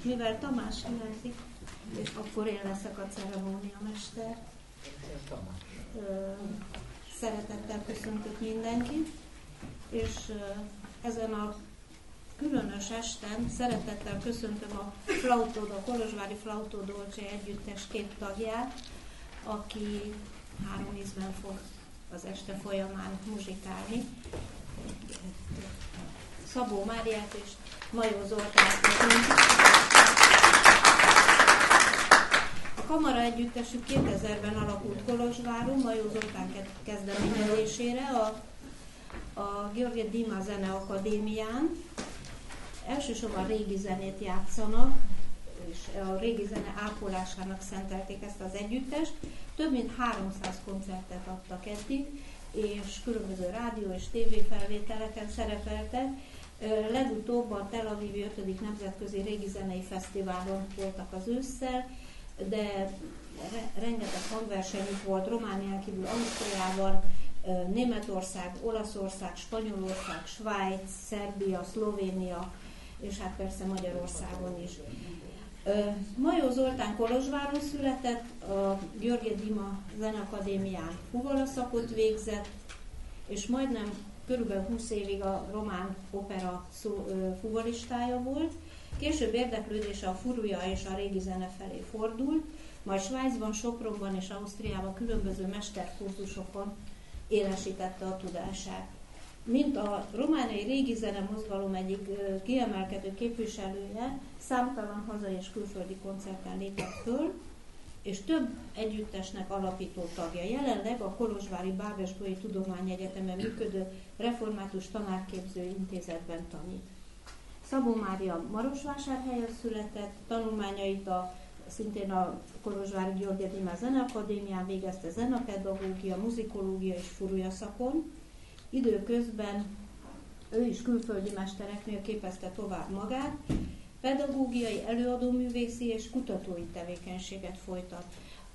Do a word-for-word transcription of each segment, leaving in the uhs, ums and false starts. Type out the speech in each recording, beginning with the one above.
Mivel Tamás hiányzik, és akkor én leszek a ceremóniamester. Szeretettel köszöntök mindenkit, és ezen a különös esten szeretettel köszöntöm a Flautódo, a Kolozsvári Flauto Dolce együttes két tagját, aki három ízben fog az este folyamán muzsikálni. Szabó Máriát és Majó Zoltánt. A kamara együttesük kétezerben alakult Kolozsváron, Majó Zoltán kezdeményezésére a, a György Dima Zeneakadémián. Elsősorban régi zenét játszanak, és a régi zene ápolásának szentelték ezt az együttest. Több mint háromszáz koncertet adtak eddig, és különböző rádió és tévéfelvételeken szerepeltek. Legutóbb a Tel Avivi ötödik Nemzetközi Régi Zenei Fesztiválon voltak az ősszel, de rengeteg hangversenyük volt Románián kívül, Ausztriában, Németország, Olaszország, Spanyolország, Svájc, Szerbia, Szlovénia, és hát persze Magyarországon is. Majó Zoltán Kolozsváron született, a György Dima Zeneakadémián fuvola szakot végzett, és majdnem körülbelül húsz évig a román opera fuvolistája volt. Később érdeklődése a furuja és a régi zene felé fordult, majd Svájcban, Sopronban és Ausztriában különböző mesterkurzusokon élesítette a tudását. Mint a romániai régi zene mozgalom egyik kiemelkedő képviselője, számtalan hazai és külföldi koncerten lépett föl, és több együttesnek alapító tagja. Jelenleg a Kolozsvári Bábesbolyai Tudományegyetemen működő Református Tanárképző Intézetben tanít. Szabó Mária Marosvásárhelyen született, tanulmányait a, szintén a Kolozsvári György Dima Zeneakadémián végezte zenepedagógia, muzikológia és furuja szakon. Időközben ő is külföldi mestereknél képezte tovább magát, pedagógiai, előadóművészi és kutatói tevékenységet folytat.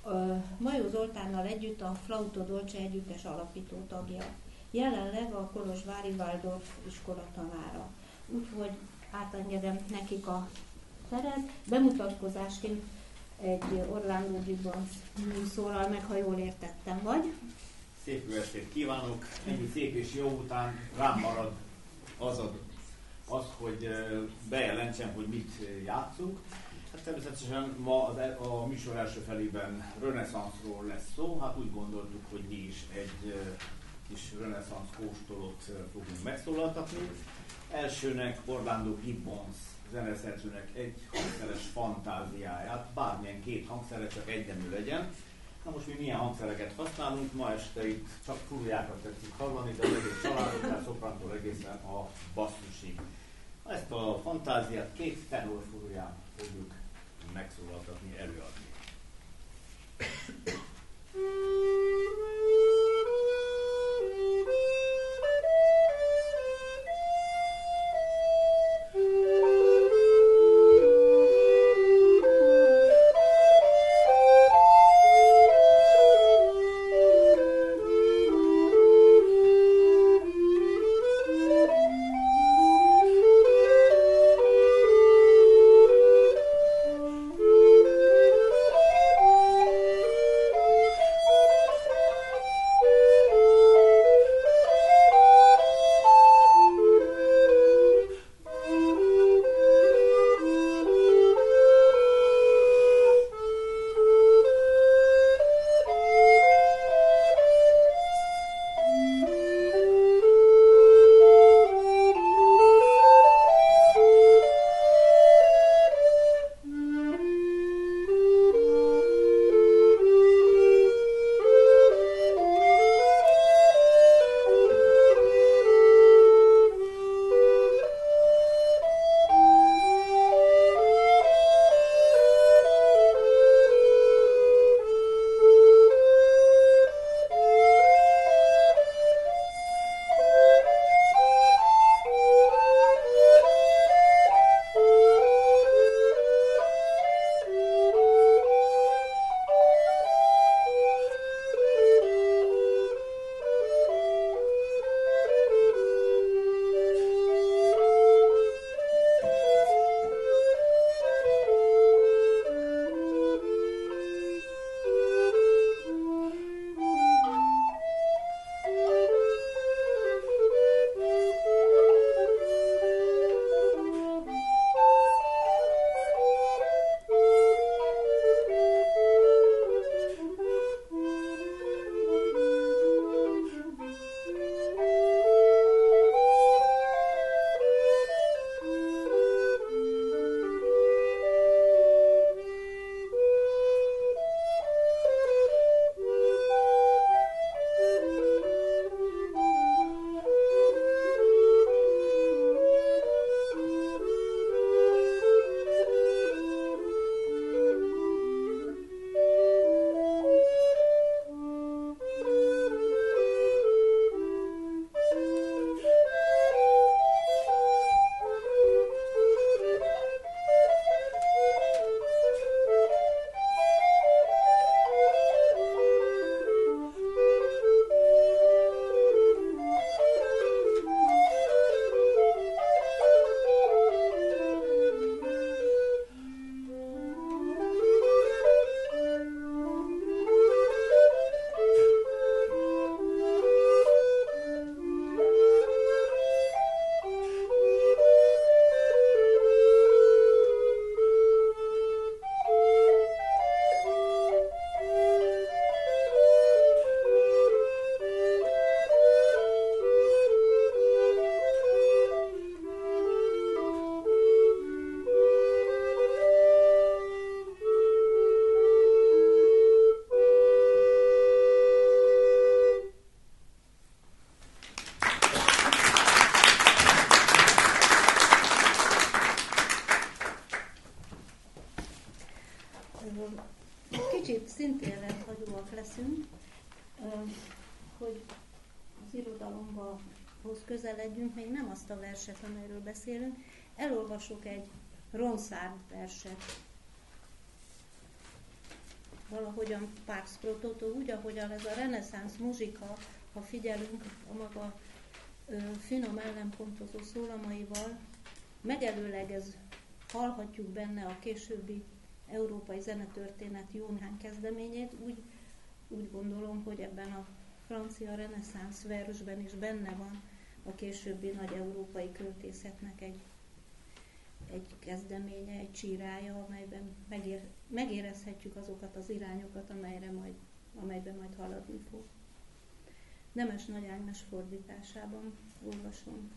Majó Zoltánnal együtt a Flauto Dolce együttes alapító tagja. Jelenleg a kolozsvári Waldorf iskola tanára. Úgyhogy átengedem nekik a teret. Bemutatkozásként egy Orlando Gibbons szólal meg, ha jól értettem, vagy? Szép jó estét kívánok! Ennyi szép és jó után rám marad az, a, az hogy bejelentsem, hogy mit játszunk. Hát természetesen ma az, a műsor első felében reneszánszról lesz szó. Hát úgy gondoltuk, hogy mi is egy kis reneszánsz kóstolót fogunk megszólaltatni. Elsőnek Orlando Gibbons zeneszerzőnek egy hangszeres fantáziáját, bármilyen két hangszere, csak egy nemű legyen. Na most mi milyen hangszereket használunk, ma este itt csak furujákat tetszik hallani, de az egész családot, tehát szoprántól egészen a basszusig. Ezt a fantáziát két tenor furuján fogjuk megszólaltatni, előadni. Thank you. ahol kicsit szintén rendhagyóak leszünk, hogy az irodalomba hoz közeledjünk, még nem azt a verset, amelyről beszélünk. Elolvasok egy Ronsard verset. Valahogyan Pax pro toto, úgy, ahogyan ez a reneszánsz muzsika, ha figyelünk a maga ö, finom ellenpontozó szólamaival, megelőlegez, hallhatjuk benne a későbbi európai zenetörténet jó néhány kezdeményét, úgy, úgy gondolom, hogy ebben a francia reneszánsz versben is benne van a későbbi nagy európai költészetnek egy, egy kezdeménye, egy csírája, amelyben megér, megérezhetjük azokat az irányokat, amelyre majd, amelyben majd haladni fog. Nemes Nagy Ágnes fordításában olvasom.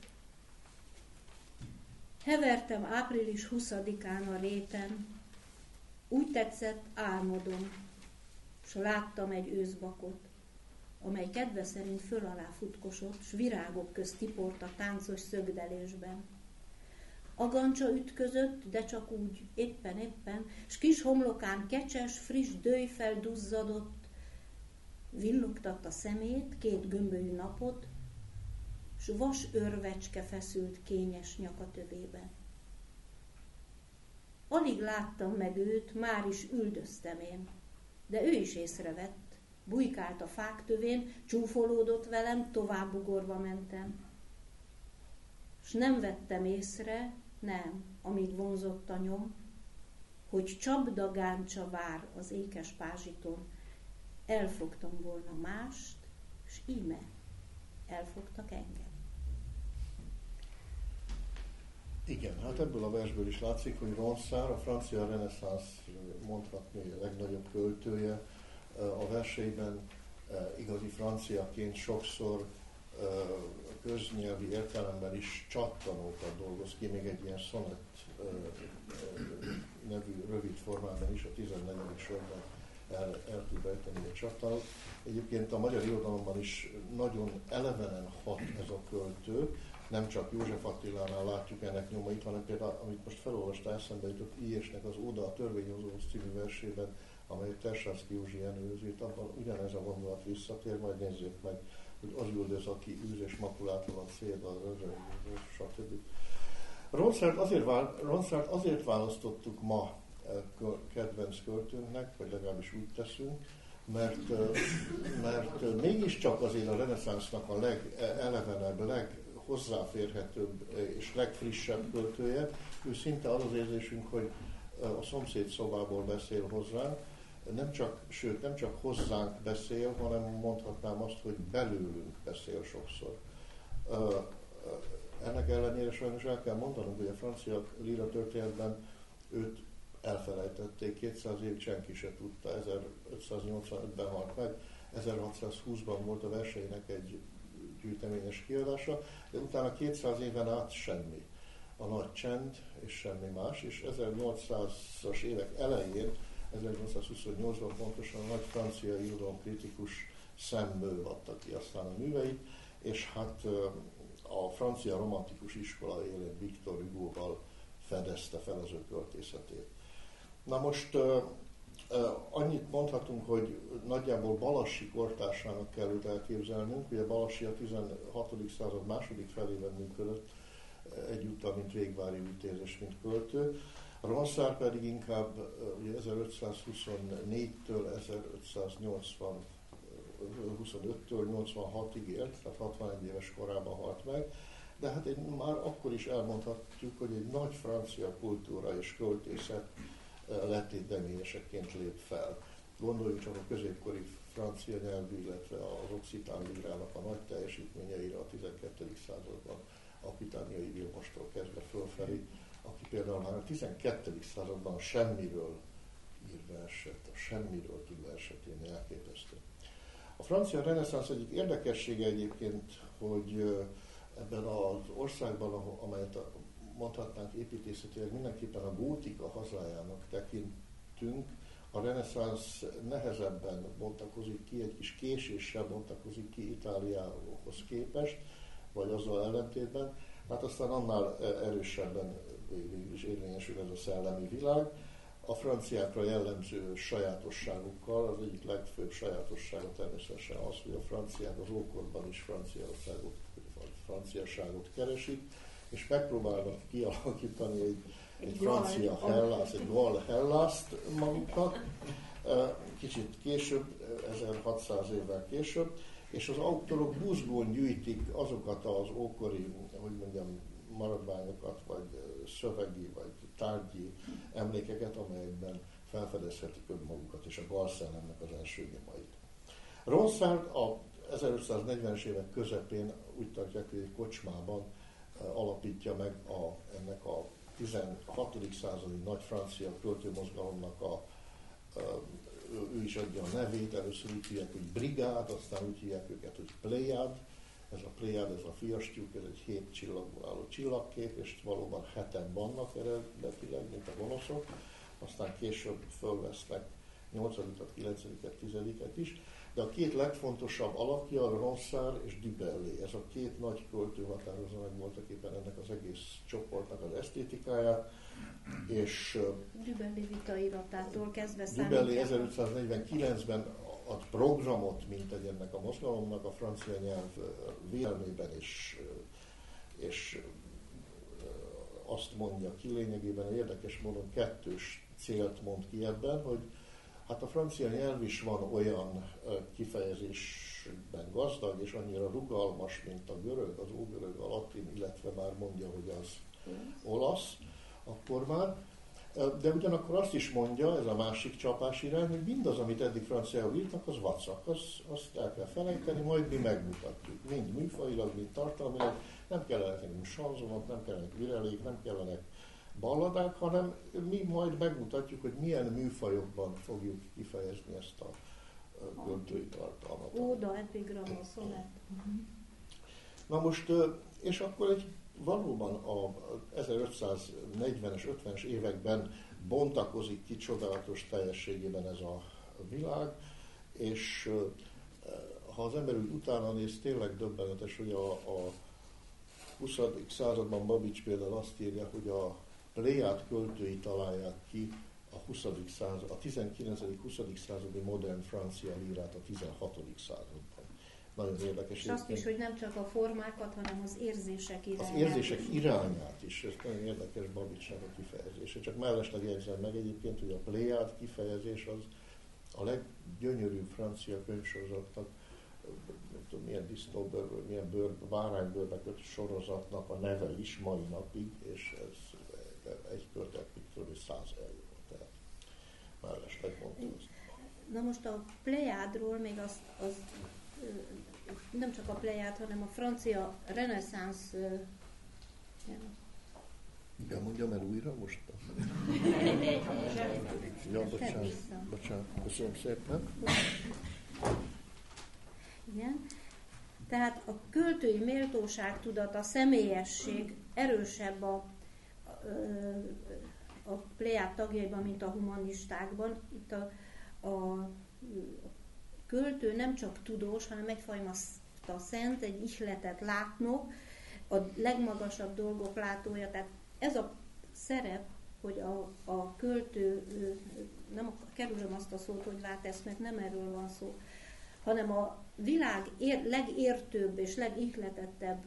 Hevertem április huszadikán a réten, úgy tetszett, álmodom, s láttam egy őszbakot, amely kedve szerint föl alá futkosott, s virágok közt tiport a táncos szögdelésben. Agancsa ütközött, de csak úgy, éppen-éppen, s kis homlokán kecses, friss dőjfel duzzadott, villogtatta szemét, két gömbölyű napot, s vas örvecske feszült kényes nyakatövébe. Alig láttam meg őt, már is üldöztem én, de ő is észrevett, bujkált a fák tövén, csúfolódott velem, tovább ugorva mentem. S nem vettem észre, nem, amíg vonzott a nyom, hogy csapdagáncsa vár az ékes pázsiton. Elfogtam volna mást, s íme elfogtak engem. Igen, hát ebből a versből is látszik, hogy Ronsard, a francia reneszánsz mondhatni a legnagyobb költője, a verseiben igazi franciaként sokszor köznyelvi értelemben is csattanókat dolgoz ki, még egy ilyen sonett nevű rövid formában is a tizennegyedik sorban el, el tud rejteni egy csattanót. Egyébként a magyar irodalomban is nagyon elevenen hat ez a költő, nem csak József Attilánál látjuk ennek nyomait, hanem például, amit most felolvastál, eszembe jutott Ilyesnek az Óda a törvényhozóhoz című versében, amelyet Tersánszky Józsi előzít, abban ugyanez a gondolat visszatér, majd nézzék meg, hogy az üldöz, aki űz és makulátlan célba, stb. Ronsard azért, Ronsard azért választottuk ma kedvenc költőnknek, vagy legalábbis úgy teszünk, mert, mert mégiscsak azért a reneszánsznak a legelevenebb, leghozzáférhetőbb és legfrissebb költője. Ő szinte az az érzésünk, hogy a szomszéd szobából beszél hozzánk, nem csak, sőt, nem csak hozzánk beszél, hanem mondhatnám azt, hogy belőlünk beszél sokszor. Ennek ellenére sajnos el kell mondanunk, hogy a francia líra történetben őt elfelejtették, kétszáz évig senki se tudta, ezerötszáznyolcvanötben halt meg, ezerhatszázhúszban volt a verseinek egy gyűjteményes kiadása, de utána kétszáz éven át semmi. A nagy csend és semmi más, és ezernyolcszázas évek elején, ezernyolcszázhuszonnyolcban pontosan a nagy francia irodalomkritikus Szemből adta ki aztán a műveit, és hát a francia romantikus iskola élén Victor Hugo-val fedezte fel az ő költészetét. Na most uh, uh, annyit mondhatunk, hogy nagyjából Balassi kortársának kell őt elképzelnünk. Ugye Balassi a tizenhatodik század második felében működött egyúttal, mint végvári ütézés, mint költő. Ronsard pedig inkább ugye ezerötszázhuszonnégytől ezerötszázhuszonöttől nyolcvanhatig élt, tehát hatvanegy éves korában halt meg. De hát egy, már akkor is elmondhatjuk, hogy egy nagy francia kultúra és költészet letéteményeseként lép fel. Gondoljunk csak a középkori francia nyelvű, illetve az occitán lírának a nagy teljesítményeire a tizenkettedik században, Aquitániai Vilmostól kezdve fölfelé, aki például már a tizenkettedik században a semmiről ír verset, a semmiről tud verset írni, elképesztő. A francia reneszánsz egyik érdekessége egyébként, hogy ebben az országban, amelyet mondhatnánk építészetileg mindenképpen a gótika hazájának tekintünk, a reneszánsz nehezebben bontakozik ki, egy kis késéssel bontakozik ki Itáliához képest, vagy azzal ellentétben, hát aztán annál erősebben végül is érvényesül ez a szellemi világ. a franciákra jellemző sajátosságukkal. Az egyik legfőbb sajátossága természetesen az, hogy a franciák az ókorban is Franciaországot, vagy franciaságot keresik, és megpróbálnak kialakítani egy, egy francia Hellas, egy Gal Hellaszt maguknak, kicsit később, ezerhatszáz évvel később, és az autorok buzgón gyűjtik azokat az ókori, hogy mondjam, maradványokat, vagy szövegi, vagy tárgyi emlékeket, amelyekben felfedezhetik önmagukat és a gal szellemnek az első nyomait. Ronsard a ezerötszáznegyvenes évek közepén úgy tartják, hogy egy kocsmában alapítja meg a, ennek a tizenhatodik századi nagy francia költőmozgalomnak a, ő is adja a nevét, először úgy hívják, hogy brigád, aztán úgy hívják őket, hogy pléjád. Ez a pléjád, ez a fiastyúk, ez egy hét csillagból álló csillagkép, és valóban heten vannak eredetileg, mint a gonoszok. Aztán később fölvesznek nyolcadikat, kilencediket, tizediket is. De a két legfontosabb alakja, Ronsard és Du Bellay. Ez a két nagy költő határozza meg voltak éppen ennek az egész csoportnak az esztétikáját. És Du Bellay vitairatától kezdve Du Bellay ezerötszáznegyvenkilencben ad programot, mint egy ennek a mozgalomnak a francia nyelv védelmében, és, és azt mondja ki lényegében, érdekes módon kettős célt mond ki ebben, hogy hát a francia nyelv is van olyan kifejezésben gazdag, és annyira rugalmas, mint a görög, az ógörög, a latin, illetve már mondja, hogy az olasz, akkor már. De ugyanakkor azt is mondja, ez a másik csapás irány, hogy mindaz, amit eddig franciául írtak, az vacak, az, azt el kell felejteni, majd mi megmutatjuk. Mind műfajilag, mind tartalmilag, nem kellenek nekünk sanzonok, nem kellenek virelék, nem kellenek balladák, hanem mi majd megmutatjuk, hogy milyen műfajokban fogjuk kifejezni ezt a költői tartalmat. Óda, epigram, szonett. Na most, és akkor egy valóban a ezerötszáznegyvenes, ötvenes években bontakozik ki csodálatos teljességében ez a világ, és ha az ember úgy utána néz, tényleg döbbenetes, hogy a, a huszadik században Babics például azt írja, hogy a Pléjád költői találják ki a, huszadik század, a tizenkilencedik-huszadik századi modern francia lírát a tizenhatodik században. Nagyon érdekes. És azt is, hogy nem csak a formákat, hanem az érzések irányát. Az érzések irányát is, ez nagyon érdekes Babicsnak a kifejezése. Csak mellesleg jegyzem meg egyébként, hogy a Pléjád kifejezés az a leggyönyörűbb francia könyvsorozatnak, nem tudom, milyen disznóbőr, milyen bőr, báránybőrbe kötött sorozatnak a neve is mai napig, és ez egy költet, mint száz euró. Tehát mellesleg mondtam ezt. Na most a Pléjádról még az, az nem csak a Pléjád, hanem a francia reneszánsz. Igen, mondjam el újra most. Ja, bocsánat, bocsánat, köszönöm szépen. Igen. Tehát a költői méltóságtudat, a személyesség erősebb a, a Pléjád tagjaiban, mint a humanistákban. Itt a, a költő nem csak tudós, hanem egyfajta szent, egy ihletet látnok, a legmagasabb dolgok látója. Tehát ez a szerep, hogy a, a költő, nem kerülöm azt a szót, hogy lát ezt, mert nem erről van szó, hanem a világ ér, legértőbb és legihletettebb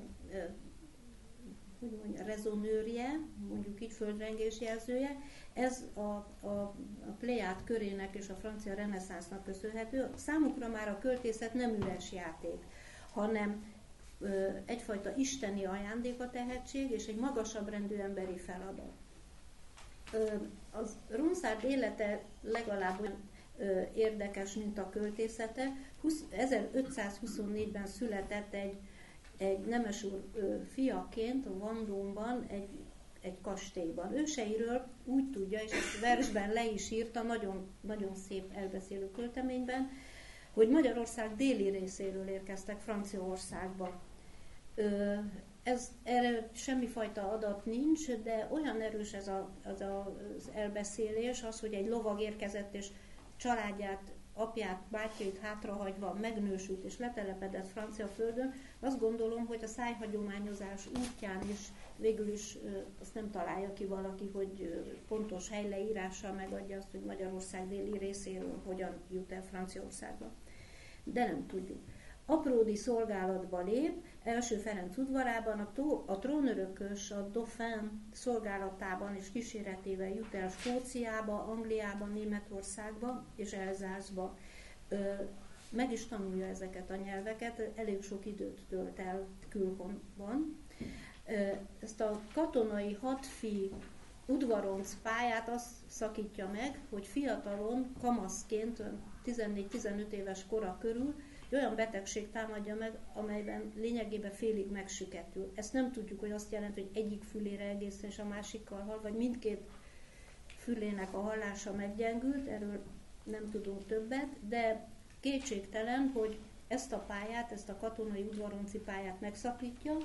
hogy mondja, rezonőrje, mondjuk így földrengésjelzője, ez a, a, a Pléjád körének és a francia reneszánsznak köszönhető. Számukra már a költészet nem üres játék, hanem ö, egyfajta isteni ajándék a tehetség, és egy magasabb rendű emberi feladat. Ö, az Ronsard élete legalább olyan ö, érdekes, mint a költészete. ezerötszázhuszonnégyben született egy egy nemesúr fiaként a Vendôme-ban egy, egy kastélyban. Őseiről úgy tudja, és ezt versben le is írta, nagyon, nagyon szép elbeszélő költeményben, hogy Magyarország déli részéről érkeztek Franciaországba. Ez, erre semmifajta adat nincs, de olyan erős ez a, az, a, az elbeszélés, az, hogy egy lovag érkezett és családját apját, bátyjait hátrahagyva megnősült és letelepedett francia földön, azt gondolom, hogy a szájhagyományozás útján is végül is azt nem találja ki valaki, hogy pontos helyleírással megadja azt, hogy Magyarország déli részéről hogyan jut el Franciaországba. De nem tudjuk. Apródi szolgálatba lép, első Ferenc udvarában, a, tó, a trónörökös, a Dauphin szolgálatában és kíséretével jut el Skóciába, Angliába, Németországba és Elzászba. Ö, meg is tanulja ezeket a nyelveket, elég sok időt tölt el külhonban. Ö, ezt a katonai hatfi udvaronc pályát azt szakítja meg, hogy fiatalon, kamaszként, tizennégy-tizenöt éves kora körül egy olyan betegség támadja meg, amelyben lényegében félig megsüketül. Ezt nem tudjuk, hogy azt jelenti, hogy egyik fülére egészen és a másikkal hall, vagy mindkét fülének a hallása meggyengült, erről nem tudunk többet, de kétségtelen, hogy ezt a pályát, ezt a katonai udvaronci pályát megszakítja,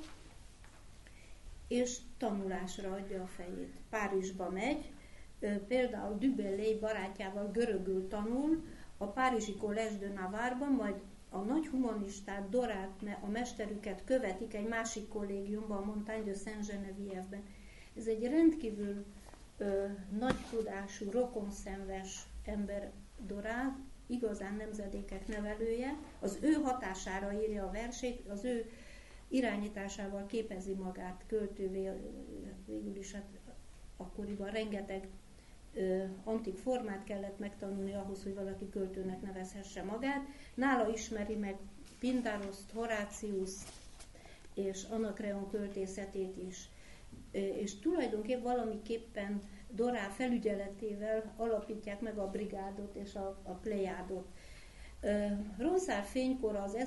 és tanulásra adja a fejét. Párizsba megy, például Du Bellay barátjával görögül tanul, a párizsi Collège de Navarre-ban, majd a nagy humanistát, Dorát, a mesterüket követik egy másik kollégiumban, a Montagne de Saint-Geneviève-ben. Ez egy rendkívül ö, nagy tudású, rokonszenves ember Dorát, igazán nemzedékek nevelője, az ő hatására írja a versét, az ő irányításával képezi magát költővé, végül is hát akkoriban rengeteg ö, antik formát kellett megtanulni ahhoz, hogy valaki költőnek nevezhesse magát. Nála ismeri meg Pindaroszt, Horáciuszt és Anakreon költészetét is. Ö, és tulajdonképpen valamiképpen Dorá felügyeletével alapítják meg a brigádot és a, a plejádot. Ronsard fénykora az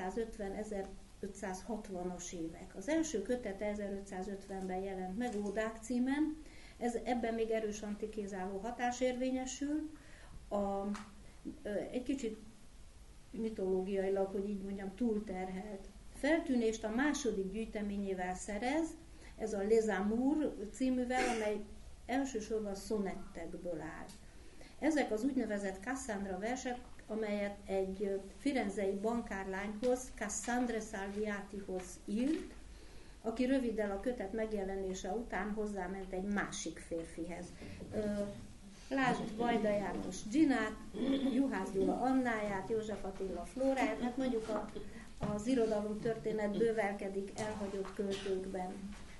ezerötszázötven-ezerötszázhatvanas évek. Az első kötete ezerötszázötvenben jelent meg, Ódák címen. Ez, ebben még erős antikézáló hatás érvényesül. A, egy kicsit mitológiailag, hogy így mondjam, túlterhelt feltűnést a második gyűjteményével szerez, ez a Les Amours cíművel, amely elsősorban szonettekből áll. Ezek az úgynevezett Cassandra versek, amelyet egy firenzei bankárlányhoz, Cassandra Salviatihoz írt, aki röviddel a kötet megjelenése után hozzáment egy másik férfihez. Lásd Vajda János Ginát, Juhász Gyula Annáját, József Attila Flóráját, hát mondjuk a, az irodalom történet bővelkedik elhagyott költőkben.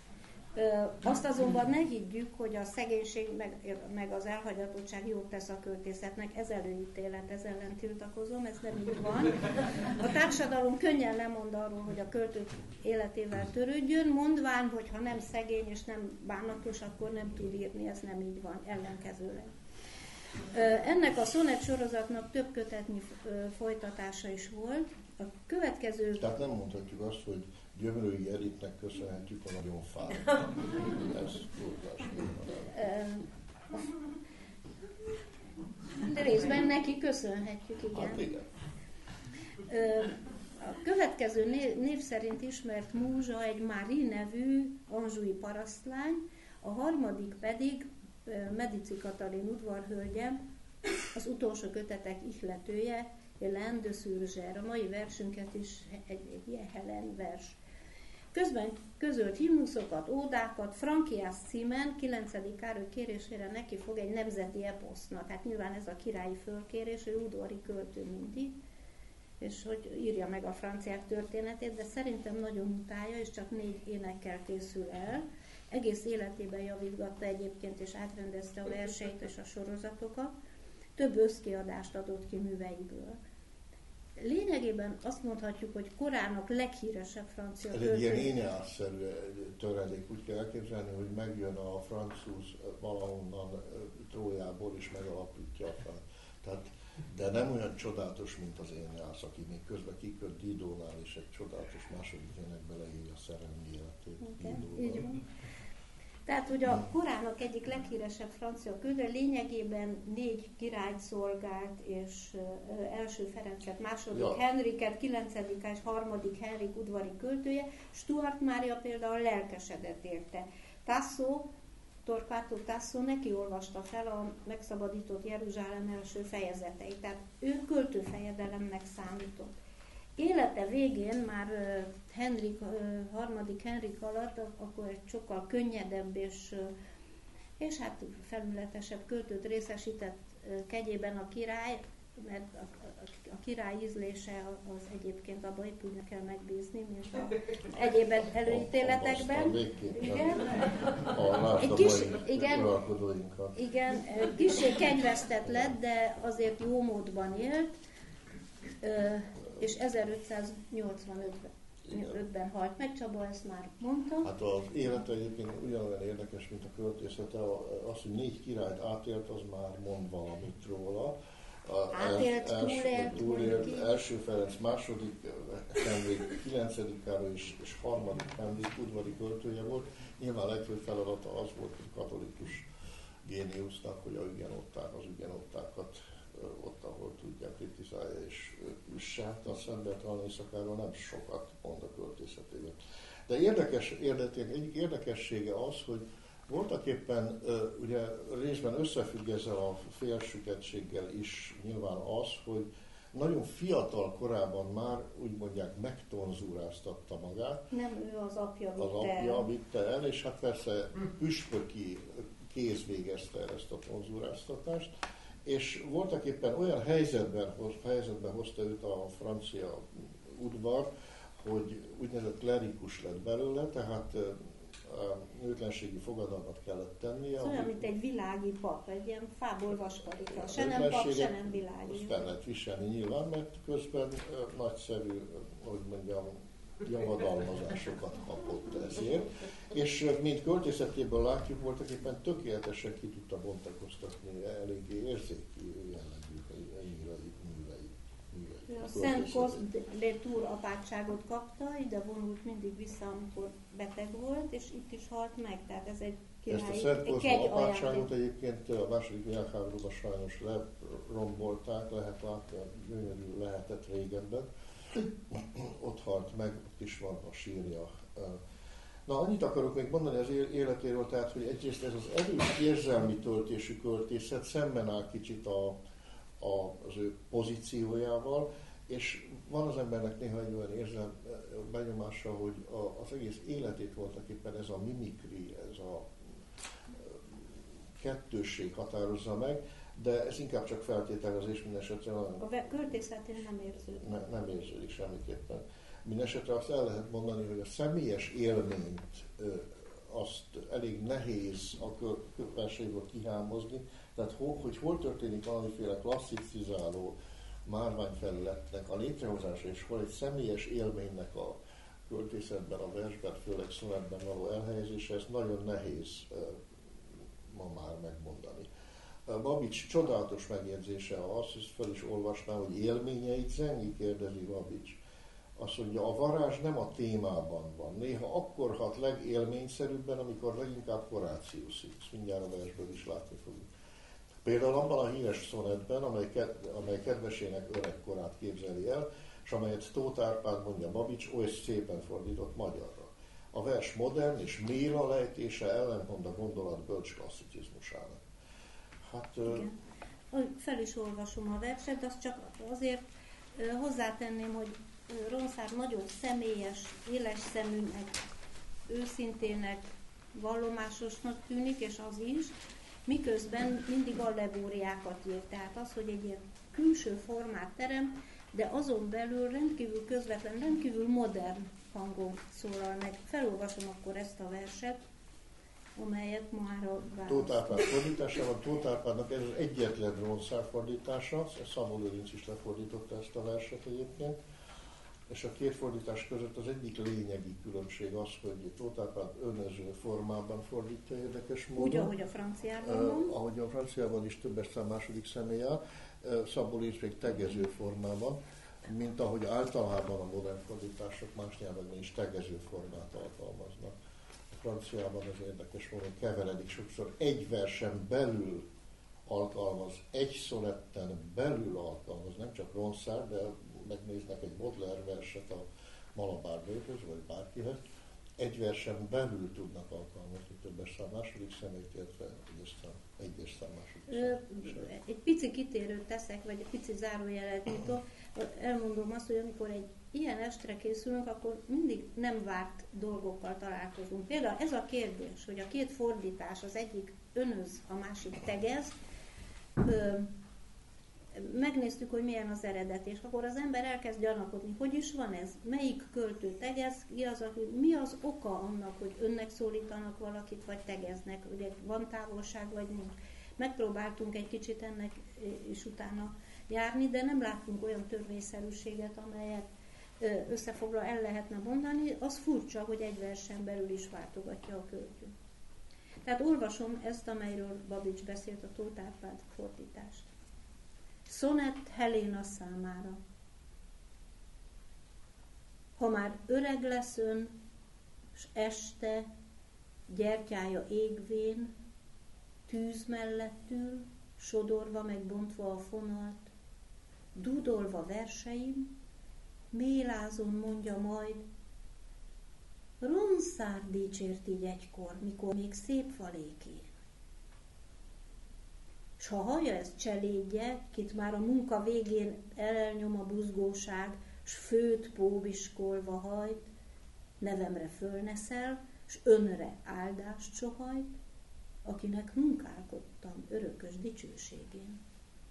Azt azonban ne higgyük, hogy a szegénység meg, meg az elhagyatottság jót tesz a költészetnek, ez előítélet, ez ellen tiltakozom, ez nem így van. A társadalom könnyen lemond arról, hogy a költők életével törődjön, mondván, hogy ha nem szegény és nem bánatos, akkor nem tud írni, ez nem így van, ellenkezőleg. Ennek a szonett sorozatnak több kötetnyi folytatása is volt. A következő... Tehát nem mondhatjuk azt, hogy Gyömrői Editnek köszönhetjük a nagyon fát. Ez túlzás. De részben neki köszönhetjük, igen. Hát igen. A következő név szerint ismert múzsa egy Marie nevű anjoui parasztlány, a harmadik pedig Medici Katalin udvarhölgye, az utolsó kötetek ihletője, Hélène de Surgère. A mai versünket is egy, egy ilyen Hélène vers. Közben közölt himnuszokat, ódákat, Frankiász címen kilencedik Károly kérésére neki fog egy nemzeti eposznak. Hát nyilván ez a királyi fölkérés, ő udvari költő mindig, és hogy írja meg a franciák történetét, de szerintem nagyon utálja, és csak négy énekkel készül el. Egész életében javítgatta egyébként, és átrendezte a verseit és a sorozatokat. Több összkiadást adott ki műveiből. Lényegében azt mondhatjuk, hogy korának leghíresebb francia költő. Ez egy ilyen éneásszerű töredék, úgy kell elképzelni, hogy megjön a francúz valahonnan Trójából és megalapítja a francia. Tehát, de nem olyan csodálatos, mint az éneász, aki még közben kiköt Didónál, és egy csodálatos második énekbe leírja a szerelmi életét. Okay, tehát, hogy a korának egyik leghíresebb francia költő, lényegében négy királyt szolgált, és uh, első Ferencet, második ja. Henriket, kilencedik és harmadik Henrik udvari költője. Stuart Mária például lelkesedett érte. Tasso Torquato Tasso neki olvasta fel a megszabadított Jeruzsálem első fejezeteit, tehát ő költőfejedelemnek számított. Élete végén már Henrik, harmadik Henrik alatt, akkor egy sokkal könnyedebb és, és hát felületesebb költőt részesített kegyében a király, mert a, a, a király ízlése az egyébként abban épp úgy kell megbízni, mint a egyéb előítéletekben. Igen. Egy kis, igen, igen, kissé kenyvesztett lett, de azért jó módban élt, és ezerötszáznyolcvanötben halt meg, Csaba ezt már mondta. Hát az élete egyébként ugyanolyan érdekes, mint a költészete. Az, hogy négy királyt átélt, az már mond valamit róla. Átélt, túlélt, túlélt első Ferenc, második Henrik, kilencedik Károly és, és harmadik Henrik udvari költője volt. Nyilván a legfőbb feladata az volt, hogy katolikus géniusznak, hogy a ügyenották, az ügenottákat ott, ahol tudják, kritizálja és üsse. A Szentbertalan éjszakáról nem sokat mond a költészetében. De érdekes, érdekes, egyik érdekessége az, hogy voltak éppen, ugye részben összefügg ezzel a félsüketséggel is nyilván az, hogy nagyon fiatal korában már úgy mondják megtonzúráztatta magát. Nem ő az apja vitte Az apja vitte el, és hát persze püspöki kéz végezte ezt a tonzúráztatást. És voltak éppen olyan helyzetben, helyzetben hozta őt a francia udvar, hogy úgynevezett klerikus lett belőle, tehát nőtlenségi fogadalmat kellett tennie. Olyan, mint egy világi pap, egy ilyen fából vaskarika. Se nem pap, se nem világi. Azt fel lehet viselni nyilván, mert közben nagyszerű, hogy mondjam, javadalmazásokat kapott ezért. És mint költészetéből látjuk, voltak éppen tökéletesen ki tudta bontakoztatni eléggé érzéki jellegű művei. A Szent Kost de Tour apátságot kapta, ide vonult mindig vissza, amikor beteg volt, és itt is halt meg, tehát ez egy királyi, ezt a Szent Kost apátságot egyébként a második világháborúban sajnos lerombolták, lehet látni, gyönyörű lehetett régebben. Ott halt meg, ott is van a sírja. Na, annyit akarok még mondani az életéről, tehát, hogy egyrészt ez az erős érzelmi töltésű költészet szemben áll kicsit a, a, az ő pozíciójával, és van az embernek néha egy olyan érzelm benyomása, hogy a, az egész életét voltak éppen ez a mimikri, ez a kettősség határozza meg, de ez inkább csak feltételezés, minden esetre nagyon... A költészetén nem érződik. Ne, nem érződik semmiképpen. Mindenesetre azt el lehet mondani, hogy a személyes élményt azt elég nehéz a versenyből kihámozni, tehát hogy hol történik valamiféle klasszicizáló márványfelületnek a létrehozása, és hol egy személyes élménynek a költészetben, a versben, főleg szonetben való elhelyezése, ez nagyon nehéz ma már megmondani. Babics csodálatos megjegyzése az, hogy fel is olvasná, hogy élményeit zengi, kérdezi Babics. Azt mondja, a varázs nem a témában van. Néha akkor hat legélményszerűbben, amikor leginkább Horáciuszik. Ezt mindjárt a versből is látni fogjuk. Például abban a híres szonetben, amely, amely kedvesének öregkorát képzeli el, és amelyet Tóth Árpád, mondja Babics, oly szépen fordított magyarra. A vers modern és méla lejtése ellentmond a gondolat bölcs klasszicizmusának. Hát, igen. Fel is olvasom a verset, azt csak azért hozzátenném, hogy Ronsard nagyon személyes, éles szeműnek, őszintének, vallomásosnak tűnik, és az is, miközben mindig allegóriákat ír. Tehát az, hogy egy ilyen külső formát terem, de azon belül rendkívül közvetlen, rendkívül modern hangon szólal meg. Felolvasom akkor ezt a verset, amelyet már a választ. Tóth Árpád fordításában, Tóth Árpádnak ez az egyetlen Ronsard fordítása, Szabó Lőrinc is lefordította ezt a verset egyébként, és a két fordítás között az egyik lényegi különbség az, hogy Tóth Árpád önöző formában fordítja érdekes módon. Úgy, ahogy a franciában van. Uh, ahogy a franciában is többes szám második személy áll, uh, Szabó Lőrinc még tegező formában, mint ahogy általában a modern fordítások más nyelvekben is tegező formát alkalmaznak. A franciában az érdekes módon keveredik, sokszor egy versen belül alkalmaz, egy szonetten belül alkalmaz, nem csak Ronsard, de megnéznek egy Baudelaire verset a Malabár nőhöz, vagy bárkihez, egy versen belül tudnak alkalmazni többes szám második személyt, illetve egyes szám, egyes szám második személyt. Egy pici kitérőt teszek, vagy egy pici zárójelet nyitok. Elmondom azt, hogy amikor egy ilyen estre készülünk, akkor mindig nem várt dolgokkal találkozunk. Például ez a kérdés, hogy a két fordítás, az egyik önöz, a másik tegez, megnéztük, hogy milyen az eredet, és akkor az ember elkezd gyanakodni, hogy is van ez, melyik költő tegez, ki az, mi az oka annak, hogy önnek szólítanak valakit, vagy tegeznek, ugye van távolság, vagy nincs. Megpróbáltunk egy kicsit ennek is utána járni, de nem láttunk olyan törvényszerűséget, amelyet összefoglalva el lehetne mondani. Az furcsa, hogy egy versen belül is váltogatja a költő. Tehát olvasom ezt, amelyről Babics beszélt, a Tóth Árpád fordítást. Szonett Heléna számára. Ha már öreg lesz ön, s este gyertyája égvén, tűz mellett ül, sodorva megbontva a fonalt, dúdolva verseim, mélázon mondja majd, Ronszár dicsért így egykor, mikor még szép falékén. S ha hallja ezt cselédje, kit már a munka végén elnyom a buzgóság, s főt póbiskolva hajt, nevemre fölneszel, s önre áldást sohajt, akinek munkálkodtam örökös dicsőségén.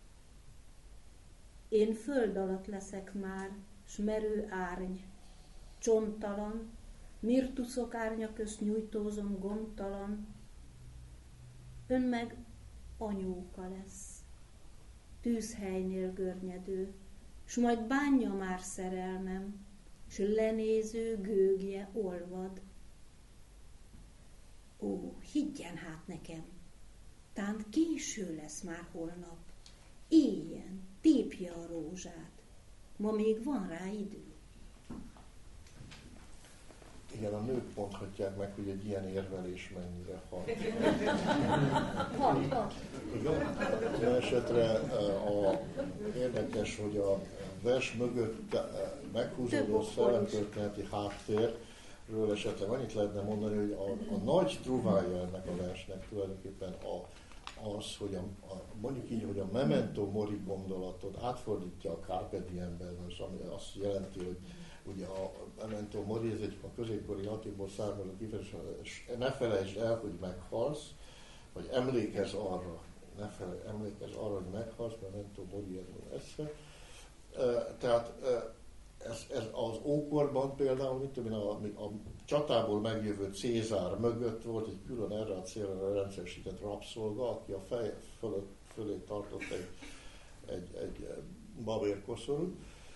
Én föld alatt leszek már, s merő árny, csonttalan, mirtuszok árnya közt nyújtózom gondtalan, ön meg anyóka lesz, tűzhelynél görnyedő, s majd bánja már szerelmem, s lenéző gőgje olvad. Ó, higgyen hát nekem, tán késő lesz már holnap, éljen, tépje a rózsát, ma még van rá idő. Igen, a nők mondhatják meg, hogy egy ilyen érvelés mennyire hat. Hat, hat. Igen, esetre a, érdekes, hogy a vers mögött meghúzódó szellemtörténeti háttérről esetleg annyit lehetne mondani, hogy a, a nagy truvája ennek a versnek tulajdonképpen a, az, hogy a, a, mondjuk így, hogy a memento mori gondolatot átfordítja a carpe diemben, ami azt jelenti, hogy ugye a memento mori, ez egy a középkori latinból származó kifejezés, ne felejtsd el, hogy meghalsz, vagy emlékezz arra, ne felejtsd, emlékezz arra, hogy meghalsz, memento mori esse. Tehát ez, ez az ókorban például, mit tudom én, a, a csatából megjövő Cézár mögött volt egy külön erre a célra rendszeresített rabszolga, aki a fej fölött, fölé tartott egy, egy, egy babérkoszorút,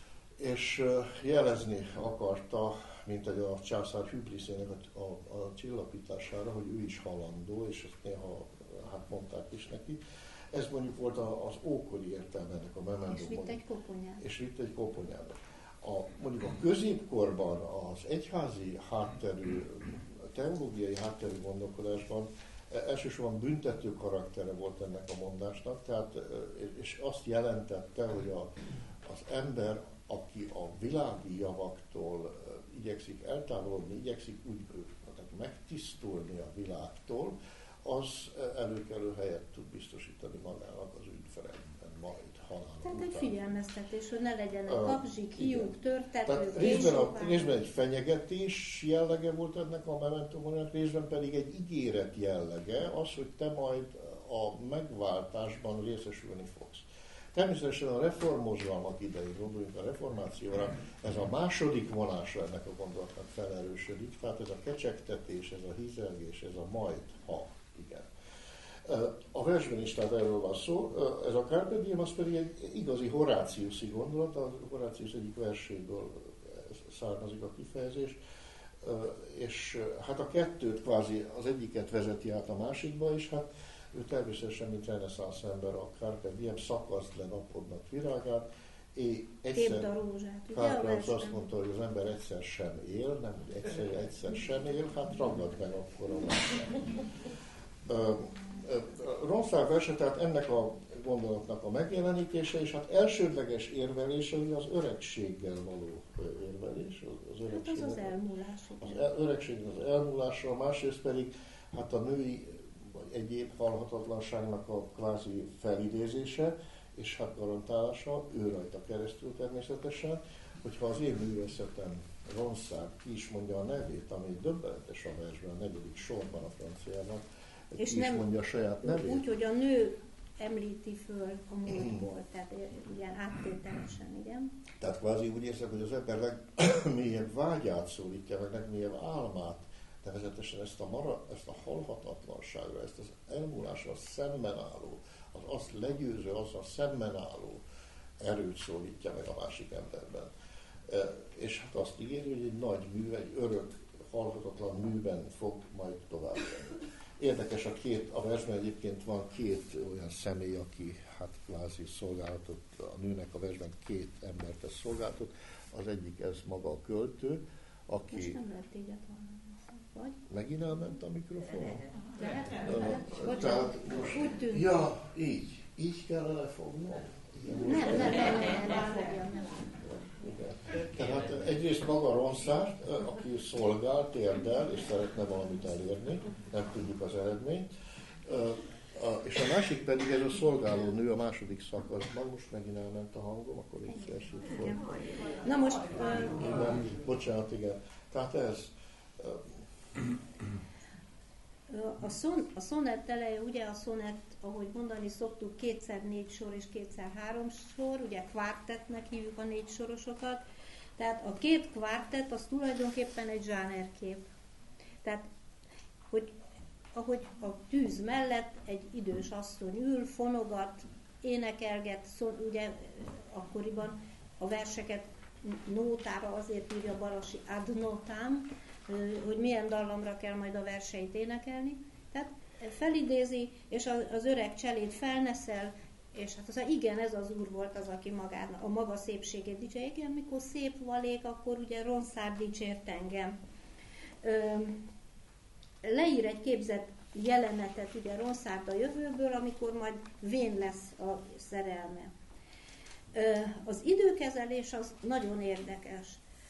és jelezni akarta, mint egy a császár hübriszének a, a, a csillapítására, hogy ő is halandó, és ezt néha hát mondták is neki. Ez mondjuk volt az ókori értelme ennek a memento. És vitt egy koponyát. És vitt egy koponyát. A, mondjuk a középkorban az egyházi hátterű, teológiai hátterű gondolkodásban elsősorban büntető karaktere volt ennek a mondásnak, tehát, és azt jelentette, hogy a, az ember, aki a világi javaktól igyekszik eltávolodni, igyekszik úgy tehát megtisztulni a világtól, az előkelő helyet tud biztosítani magának az ügyfelekben majd halál Tehát után. egy figyelmeztetés, hogy ne legyenek kapzsik, hiúk, törtetők, Tehát részben, a, részben egy fenyegetés jellege volt ennek a memento morinak, részben pedig egy ígéret jellege, az, hogy te majd a megváltásban részesülni fogsz. Természetesen a reformmozgalmak idején, gondoljunk a reformációra, ez a második vonása ennek a gondolatnak felerősödik, tehát ez a kecsegtetés, ez a hízelgés, ez a majd, ha, igen. A versben is tehát erről van szó, ez a carpe diem, az pedig egy igazi Horáciuszi gondolat, a Horácius egyik verséből származik a kifejezés, és hát a kettőt kvázi, az egyiket vezeti át a másikba, és hát ő természetesen, mint reneszánsz ember, a carpe diem, szakaszd le napodnak virágát, és egyszer, a rózsát, Kárpát azt mondta, hogy az ember egyszer sem él, nem, hogy egyszer, egyszer sem él, hát ragad meg akkor a másik. Ronszár verse, tehát ennek a gondolatnak a megjelenítése, és hát elsődleges érvelése ugye az öregséggel való érvelés. Az, az hát az az elmúlás. Az el, öregség az elmúlásra, másrészt pedig hát a női vagy egyéb halhatatlanságnak a kvázi felidézése, és hát garantálása, ő rajta keresztül természetesen, hogyha az én művészetem Ronsard ki is mondja a nevét, ami döbbenetes a versben, a negyedik sorban a franciának, ki és is nem mondja a saját nevét. úgy, hogy a nő említi föl a múltból, tehát ilyen áttételesen, igen. Tehát kvázi úgy érzek, hogy az ember legmélyebb vágyát szólítja, meg legmélyebb álmát, nevezetesen ezt a, mara, ezt a halhatatlanságra, ezt az elmúlással szemben álló, az azt legyőző, azzal szemben álló erőt szólítja meg a másik emberben. E, és hát azt ígéri, hogy egy nagy mű, egy örök, halhatatlan műben fog majd tovább lenni. Érdekes, a, két, a versben egyébként van két olyan személy, aki hát kvázi szolgálatot, a nőnek a versben két embert tesz szolgálatot. Az egyik ez maga a költő, aki... Most nem lehet téged hallani, vagy? Megint elment a mikrofon? Lehet? Tehát most... Úgy tűnt. Ja, így. Így kellene fognom? Nem, nem, nem, nem, nem, nem, nem. Igen. Tehát egyrészt maga Ronsard, aki szolgál, térdel, és szeretne valamit elérni, nem tudjuk az eredményt. És a másik pedig ez a szolgáló nő a második szakaszban, most megint elment a hangom, akkor így felsült fel. Na most... Igen, bocsánat, igen. Tehát ez... A, szon, a szonett eleje, ugye a szonett, ahogy mondani szoktuk, kétszer négy sor és kétszer három sor, ugye kvártettnek hívjuk a négy sorosokat. Tehát a két kvártett az tulajdonképpen egy zsánerkép. Tehát, hogy ahogy a tűz mellett egy idős asszony ül, fonogat, énekelget, szó, ugye akkoriban a verseket nótára azért írja Balasi ad notam, hogy milyen dallamra kell majd a verseit énekelni. Tehát felidézi, és az öreg cselét felneszel, és hát az, igen, ez az úr volt az, aki magán, a maga szépségét dicsérje. Igen, mikor szép valék, akkor ugye Ronsard dicsért engem. Ö, leír egy képzett jelenetet ugye Ronsard a jövőből, amikor majd vén lesz a szerelme. Ö, az időkezelés az nagyon érdekes.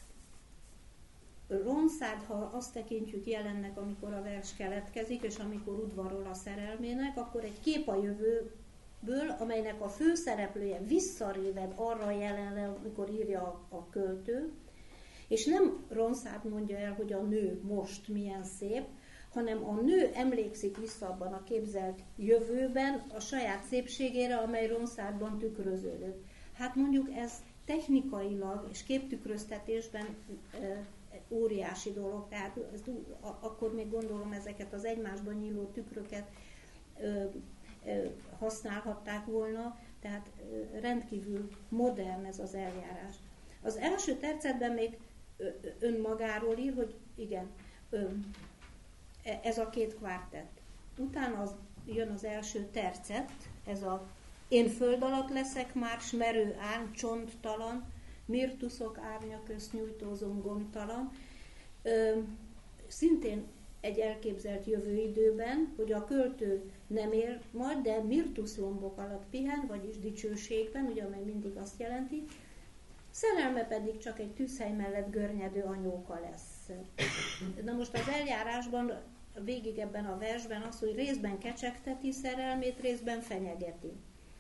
Ronsard, ha azt tekintjük jelennek, amikor a vers keletkezik, és amikor udvarol a szerelmének, akkor egy kép a jövőből, amelynek a főszereplője visszaréved arra a jelenre, amikor írja a, a költő, és nem Ronsard mondja el, hogy a nő most milyen szép, hanem a nő emlékszik vissza abban a képzelt jövőben a saját szépségére, amely Ronsardban tükröződött. Hát mondjuk ez technikailag és képtükröztetésben e, óriási dolog, tehát ez, akkor még gondolom ezeket az egymásban nyíló tükröket ö, ö, használhatták volna, tehát ö, rendkívül modern ez az eljárás. Az első tercetben még ö, önmagáról ír, hogy igen, ö, ez a két kvártett. Utána az, jön az első tercet, ez a én föld alatt leszek már, s merő árny, csonttalan, mirtuszok árnya közt nyújtózom gondtalan. Ö, szintén egy elképzelt jövőidőben, hogy a költő nem ér majd, de mirtuszlombok alatt pihen, vagyis dicsőségben, ugye, amely mindig azt jelenti, szerelme pedig csak egy tűzhely mellett görnyedő anyóka lesz. Na most az eljárásban, végig ebben a versben az, hogy részben kecsegteti szerelmét, részben fenyegeti.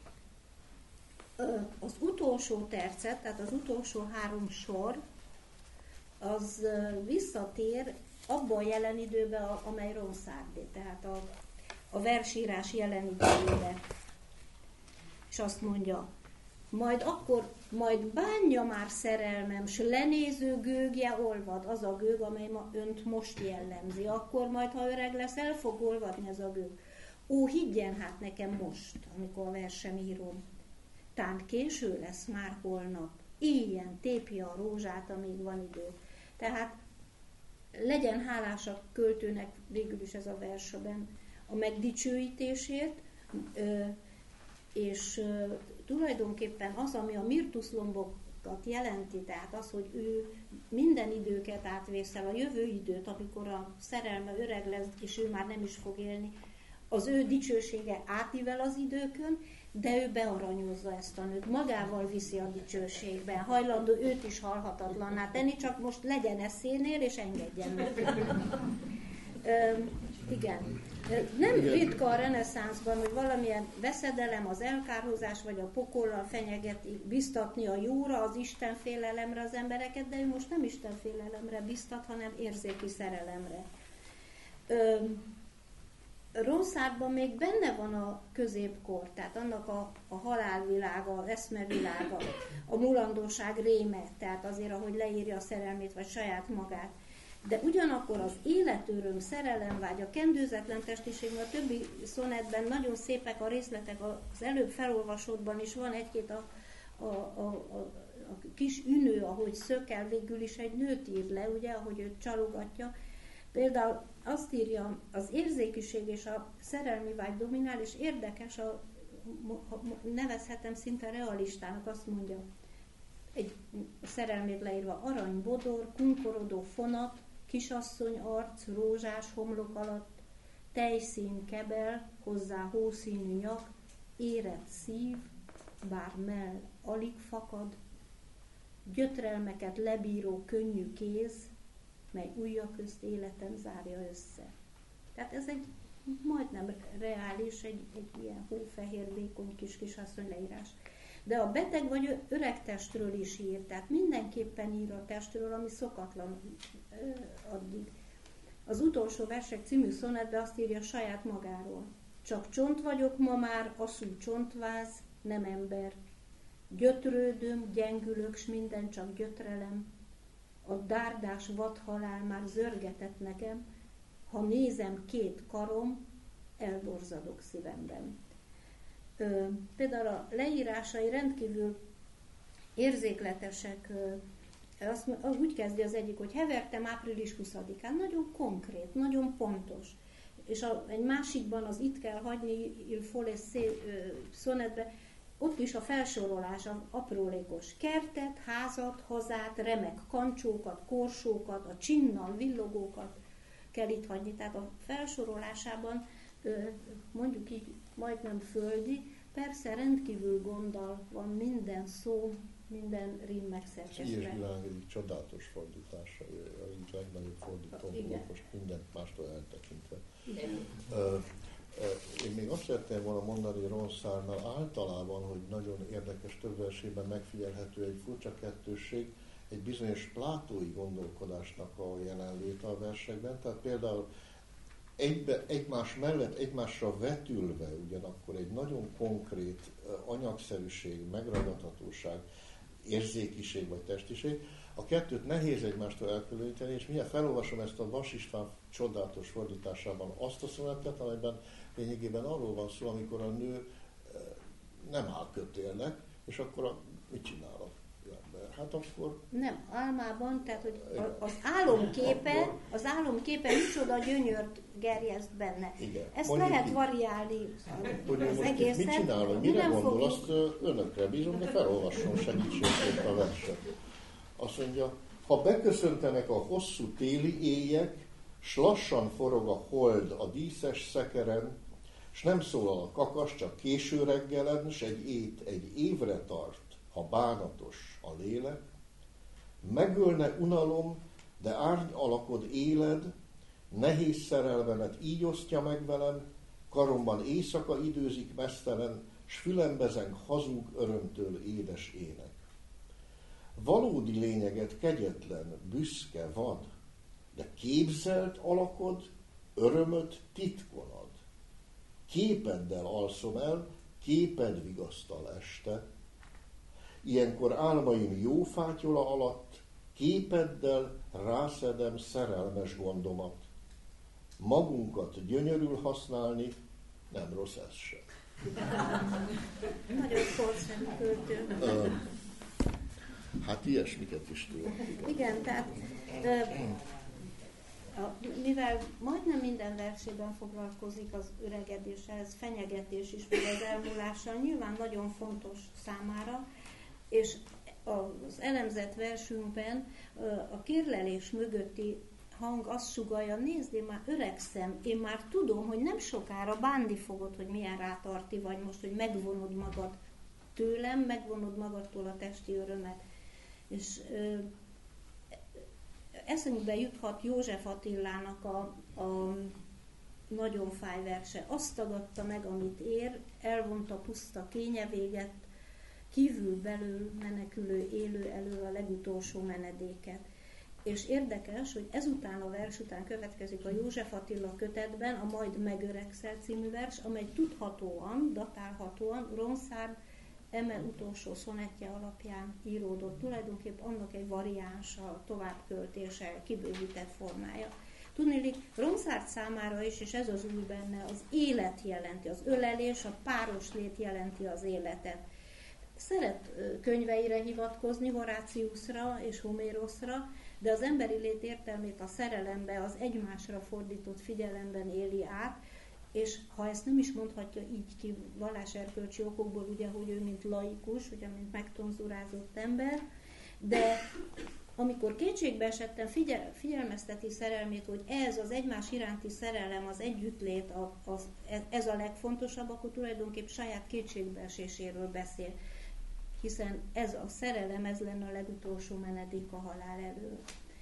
Az utolsó tercet, tehát az utolsó három sor, az visszatér abba a jelen időbe, amely Ronsardé, tehát a, a versírás jelen időbe. És azt mondja, majd akkor, majd bánja már szerelmem, s lenéző gőgje olvad, az a gőg, amely ma önt most jellemzi. Akkor majd, ha öreg lesz, el fog olvadni ez a gőg. Ó, higgyen hát nekem most, amikor a versem írom. Tán késő lesz már holnap, éjjen tépje a rózsát, amíg van idő. Tehát legyen hálás a költőnek, végül is ez a versben, a megdicsőítésért, és tulajdonképpen az, ami a mirtuszlombokat jelenti, tehát az, hogy ő minden időket átvészel, a jövő időt, amikor a szerelme öreg lesz, és ő már nem is fog élni, az ő dicsősége átível az időkön, de ő bearanyozza ezt a nőt, magával viszi a dicsőségbe, hajlandó őt is halhatatlanná tenni, csak most legyen eszénél, és engedjen meg. Ö, igen. Nem ritka a reneszánszban, hogy valamilyen veszedelem, az elkárhozás vagy a pokollal fenyegeti, biztatni a jóra, az istenfélelemre az embereket, de ő most nem istenfélelemre biztat, hanem érzéki szerelemre. Ö, Ronsardban még benne van a középkor, tehát annak a, a halálvilága, az eszmevilága, a mulandóság réme, tehát azért, ahogy leírja a szerelmét, vagy saját magát. De ugyanakkor az életöröm, szerelemvágy, a kendőzetlen testiség, a többi szonetben nagyon szépek a részletek, az előbb felolvasódban is van egy-két a, a, a, a, a kis ünő, ahogy szökel, végül is egy nőt ír le, ugye, ahogy őt csalogatja. Például azt írja, az érzékiség és a szerelmi vágy dominál, és érdekes, a, nevezhetem szinte realistának, azt mondja, egy szerelmét leírva, aranybodor, kunkorodó fonat, kisasszony arc, rózsás homlok alatt, tejszín kebel, hozzá hószínű nyak, érett szív, bár mell alig fakad, gyötrelmeket lebíró könnyű kéz, mely ujja közt életem zárja össze. Tehát ez egy majdnem reális, egy, egy ilyen hófehér, vékony kis kisasszony leírás. De a beteg vagy öreg testről is ír, tehát mindenképpen ír a testről, ami szokatlan addig. Az utolsó versek című szonetben azt írja saját magáról. Csak csont vagyok ma már, aszú csontváz, nem ember. Gyötrődöm, gyengülök, s minden csak gyötrelem. A dárdás vadhalál már zörgetett nekem, ha nézem két karom, elborzadok szívemben. Ö, például a leírásai rendkívül érzékletesek. Ö, azt, úgy kezdi az egyik, hogy hevertem április huszadikán. Nagyon konkrét, nagyon pontos. És a, egy másikban az itt kell hagyni, il faut laisser szonetbe, ott is a felsorolás, az aprólékos kertet, házat, hazát, remek kancsókat, korsókat, a csinnal villogókat kell itt hagyni. Tehát a felsorolásában mondjuk így majdnem földi, persze rendkívül gonddal van minden szó, minden rím megszerkesztve. Ilyes világ egyik csodálatos fordítása, az egyik legnagyobb fordító volt most mindent mástól eltekintve. Uh, Én még azt szeretném volna mondani Ronsardnál általában, hogy nagyon érdekes, több versében megfigyelhető egy furcsa kettősség, egy bizonyos plátói gondolkodásnak a jelenléte a versekben. Tehát például egybe, egymás mellett, egymásra vetülve ugyanakkor egy nagyon konkrét anyagszerűség, megragadhatóság, érzékiség vagy testiség, a kettőt nehéz egymástól elkülöníteni, és mindjárt felolvasom ezt a Vas István csodálatos fordításában azt a szonetet, amelyben lényegében arról van szó, amikor a nő nem áll kötélnek, és akkor a, mit csinál a ember? Hát akkor... Nem, álmában, tehát hogy az álomképe, az álomképe micsoda gyönyört gerjeszt benne. Igen. Ezt Mondjuk lehet így, variálni hogy az egészet. Mit csinál, hogy mire gondol, fogjuk... azt önökre bízom, de felolvasom segítségét a verset. Azt mondja, ha beköszöntenek a hosszú téli éjek, s lassan forog a hold a díszes szekeren, s nem szólal a kakas, csak késő reggelen, s egy ét egy évre tart, ha bánatos a lélek, megölne unalom, de árny alakod éled, nehéz szerelmemet így osztja meg velem, karomban éjszaka időzik mesztelen, s fülembe zeng hazug örömtől édes ének. Valódi lényeget kegyetlen, büszke, vad, de képzelt alakod, örömöt titkon ad. Képeddel alszom el, képed vigasztal este. Ilyenkor álmaim jó fátyola alatt, képeddel rászedem szerelmes gondomat. Magunkat gyönyörül használni, nem rossz ez sem. Nagyon korszerű költő. Hát ilyesmiket is tudok. Igen, tehát mivel majdnem minden versében foglalkozik az öregedéssel, ez fenyegetés is, meg az elmúlással, nyilván nagyon fontos számára, és az elemzett versünkben a kérlelés mögötti hang azt sugallja, nézd, én már öregszem, én már tudom, hogy nem sokára bánni fogod, hogy milyen rátarti vagy most, hogy megvonod magad tőlem, megvonod magadtól a testi örömet. És ö, eszembe juthat József Attilának a, a Nagyon fáj verse. Azt tagadta meg, amit ér, elvonta puszta kényevéget, kívül belül menekülő élő elő a legutolsó menedéket. És érdekes, hogy ezután a vers után következik a József Attila kötetben a Majd megöregszel című vers, amely tudhatóan, datálhatóan Ronsard eme utolsó szonettje alapján íródott. Tulajdonképp annak egy variánsa, továbbköltése, kibővített formája. Tudniillik, Ronsard számára is, és ez az új benne, az élet jelenti, az ölelés, a páros lét jelenti az életet. Szeret könyveire hivatkozni, Horáciusra és Homéroszra, de az emberi lét értelmét a szerelembe, az egymásra fordított figyelemben éli át, és ha ezt nem is mondhatja így ki valláserkölcsi okokból, ugye, hogy ő mint laikus, ugye, mint megtonzurázott ember, de amikor kétségbe esettem, figyel, figyelmezteti szerelmét, hogy ez az egymás iránti szerelem, az együttlét, az, ez a legfontosabb, akkor tulajdonképp saját kétségbeeséséről beszél. Hiszen ez a szerelem, ez lenne a legutolsó menedék a halál elől.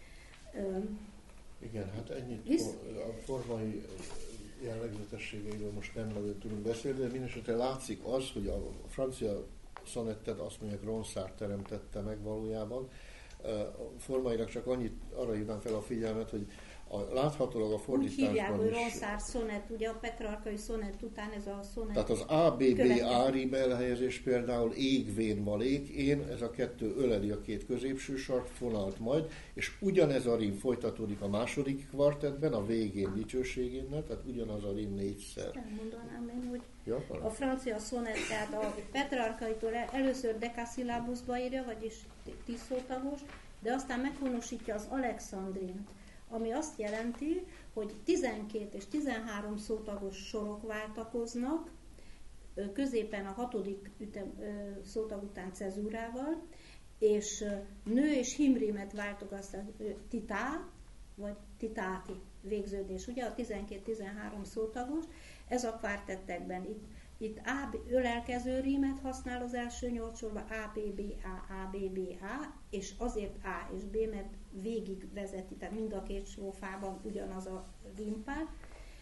Igen, hát ennyit Visz... a formai jellegzetességeiről most nem nagyon tudunk beszélni, de mindesetre látszik az, hogy a francia szonettet azt mondják Ronsard teremtette meg valójában. Formailag csak annyit arra hívnám fel a figyelmet, hogy a, láthatólag a fordításban úgy hívják, is... hogy Ronsard szonett, ugye a petrarkai szonett után ez a szonett. Tehát az á bé bé á rím elhelyezés például égvén valék, én, ez a kettő öleli a két középső sart, fonalt majd, és ugyanez a rím folytatódik a második kvartettben, a végén dicsőségénnel, tehát ugyanaz a rím négyszer. Elmondanám én, hogy ja, a francia szonett, tehát a petrarkaitól először dekaszillábuszba írja, vagyis tíz szótagos, de aztán meghonosítja az alexandrint, ami azt jelenti, hogy tizenkét és tizenhárom szótagos sorok váltakoznak, középen a hatodik ütem, szótag után cezúrával, és nő és himrímet váltogatnak, titá, vagy titáti végződés, ugye a tizenkét-tizenhárom szótagos, ez a kvártettekben itt, itt A, ölelkező rímet használ az első nyolc sorban, A, B, B, A, A, B, B, A, és azért A és B, mert végig vezeti, tehát mind a két strófában ugyanaz a rímpár.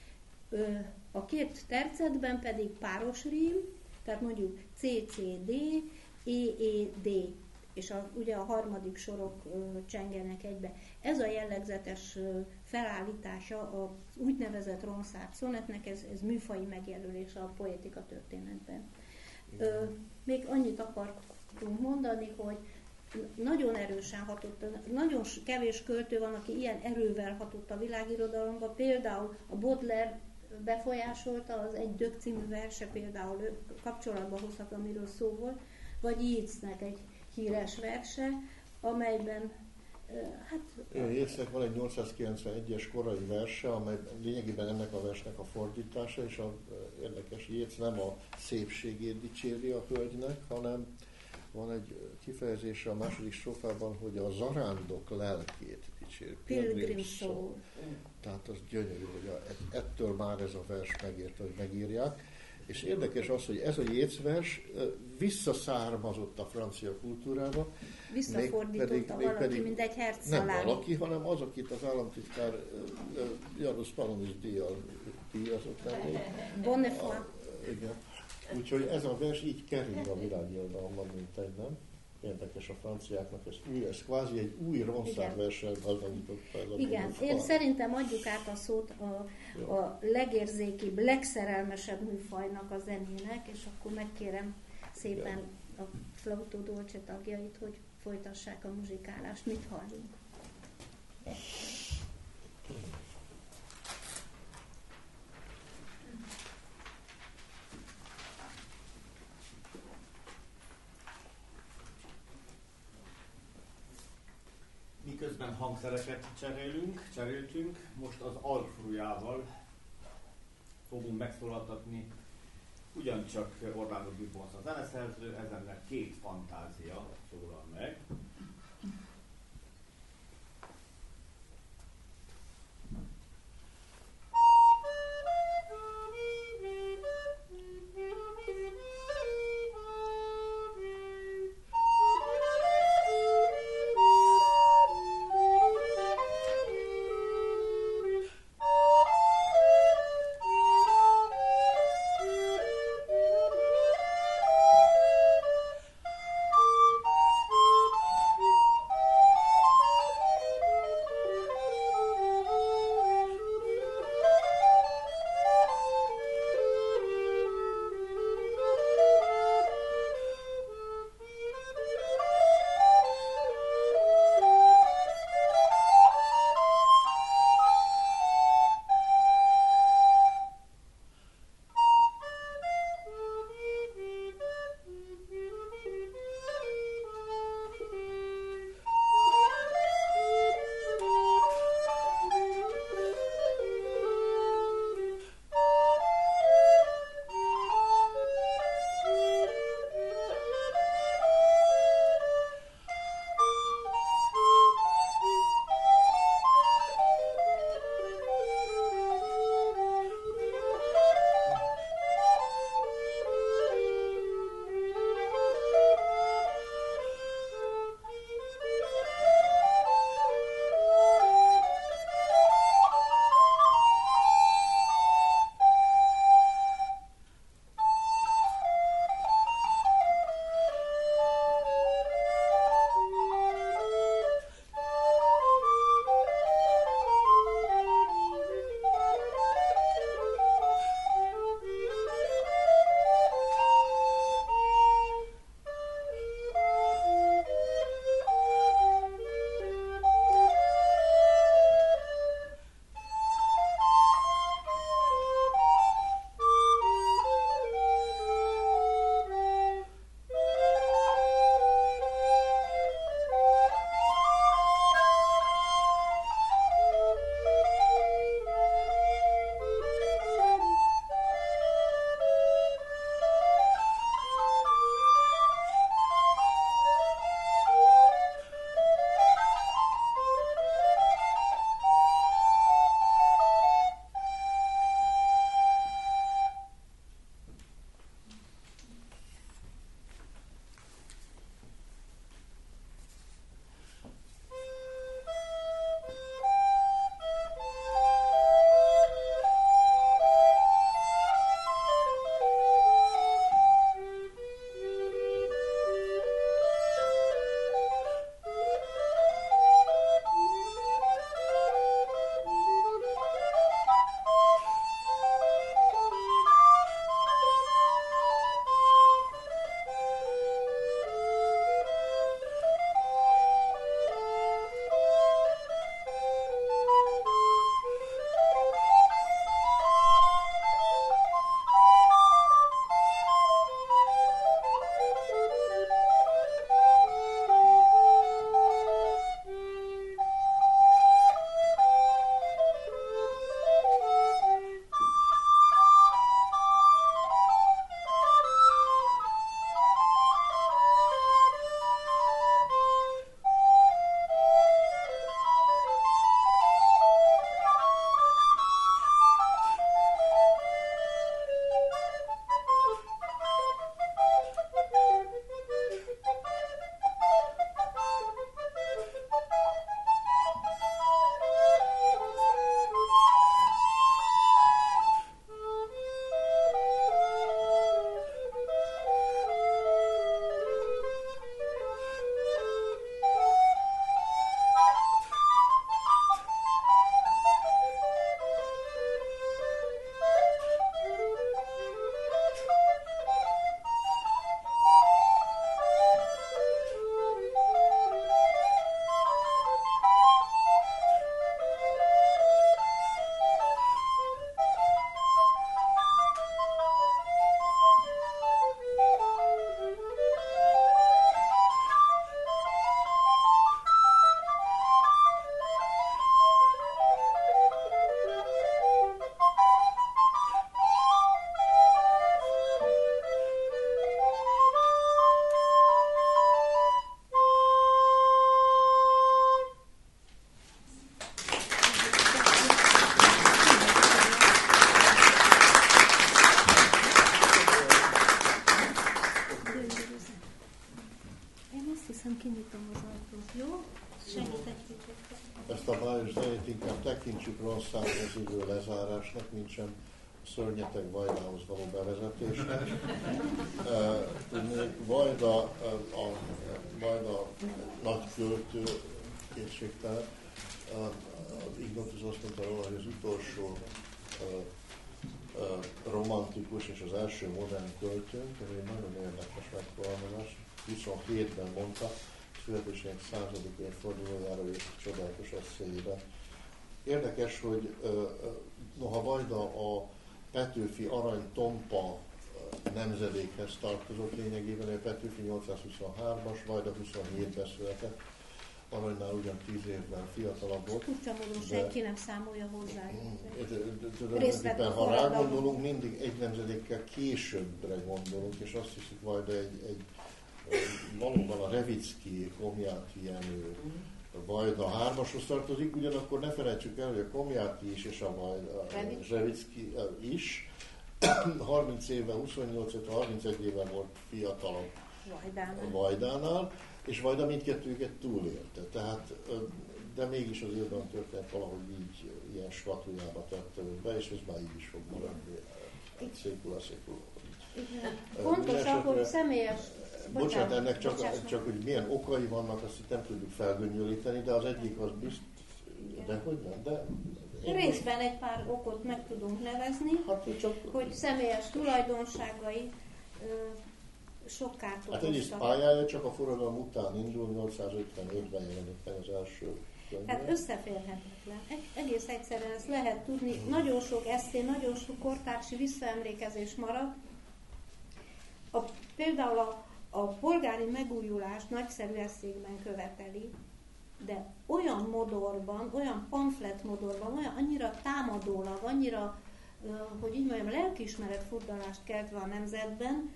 A két tercetben pedig páros rím, tehát mondjuk C, C, D, E, E, D, és a, ugye a harmadik sorok ö, csengenek egybe. Ez a jellegzetes ö, felállítása az úgynevezett Ronsard szonetnek, ez, ez műfaji megjelölés a poetika történetben. Ö, még annyit akartunk mondani, hogy nagyon erősen hatott, nagyon kevés költő van, aki ilyen erővel hatott a világirodalomba, például a Baudelaire befolyásolta, az Egy dög című verse például kapcsolatba hozhat, amiről szó volt, vagy Yeatsnek egy híres verse, amelyben hát... Yeatsnek van egy nyolcszázkilencvenegyes korai verse, amely lényegében ennek a versnek a fordítása, és a érdekes, Yeats nem a szépségét dicséri a hölgynek, hanem van egy kifejezése a második strófában, hogy a zarándok lelkét dicséri. Pilgrim soul. Tehát az gyönyörű, hogy a, ettől már ez a vers megérte, hogy megírják. És érdekes az, hogy ez a Yeats vers visszaszármazott a francia kultúrába. Visszafordította valaki, pedig, mint egy hercsalád. Nem valaki, hanem az, akit az államtitkár Janusz Panonis díjjal díjazott lenni. Bonnefoy. Igen. Úgyhogy ez a vers így kerül a világirodalomban, mint egy, nem? Érdekes a franciáknak, ez, új, ez kvázi egy új Ronsard verssel gazdagította ez a Igen, Bonnefoy. Én szerintem adjuk át a szót a, a legérzékibb, legszerelmesebb műfajnak, a zenének, és akkor megkérem szépen a Flauto Dolce tagjait, hogy folytassák a muzsikálást. Mit hallunk? Miközben hangszereket cserélünk, cseréltünk, most az Alfrujával fogunk megszólaltatni ugyancsak Orlando Gibbons a zeneszerző, ezennek két fantázia szólal meg. Én kinyitom az ajtót, jó? Segít egy kicsit. Ezt a május elejét inkább tekintsük rosszához idő lezárásnak, mint sem szörnyeteg Vajdához való bevezetésnek. Tudnék, Vajda a, Vajda nagy költő, kétségtelen. Az Ignotus azt mondta róla, hogy az utolsó romantikus és az első modern költőnk, ez egy nagyon érdekes megfogalmazás. huszonhétben mondta, születésének századik évfordulójára és csodálatos eszéjében. Érdekes, hogy noha Vajda a Petőfi Arany Tompa nemzedékhez tartozott lényegében, a Petőfi nyolcszázhuszonhármas, Vajda huszonhétben született, Aranynál ugyan tíz évvel fiatalabb volt. Furcsa módon senki nem számolja hozzá. Tulajdonképpen, ha rágondolunk, mindig egy nemzedékkel későbbre gondolunk, és azt hiszük Vajda egy, egy valóban a Revicki, Komjáti Jenő, a Vajda hármashoz tartozik, ugyanakkor ne felejtsük el, hogy a Komjáti is és a Vajda, a Revicki is harminc évvel, huszonnyolc harmincegy éven volt fiatalabb a Vajdánál, és Vajda mindkettőket túlélte. Tehát, de mégis az irodalom történet valahogy így ilyen skatujába tette be, és ez már így is fog maradni. Székula, székula. Fontos, hogy személyes... Bocsánat, ennek csak, csak, hogy milyen okai vannak, azt itt nem tudjuk felgöngyölíteni, de az egyik az biztos, de hogy nem, de... Részben egy pár okot meg tudunk nevezni, hát, csak... hogy személyes tulajdonságai ö, sok kárt okoztak. Hát egyrészt pályája csak a forradalom után indul, nyolcszázötvenötben jelenik meg az első könyve. Hát összeférhetetlen. Egész egyszerűen ezt lehet tudni. Nagyon sok eszé, nagyon sok kortársi visszaemlékezés maradt. A, például a A polgári megújulás nagyszerű eszékben követeli, de olyan modorban, olyan pamflet modorban, olyan annyira támadólag, annyira, hogy így mondjam, lelkiismeret furdalást keltve a nemzetben,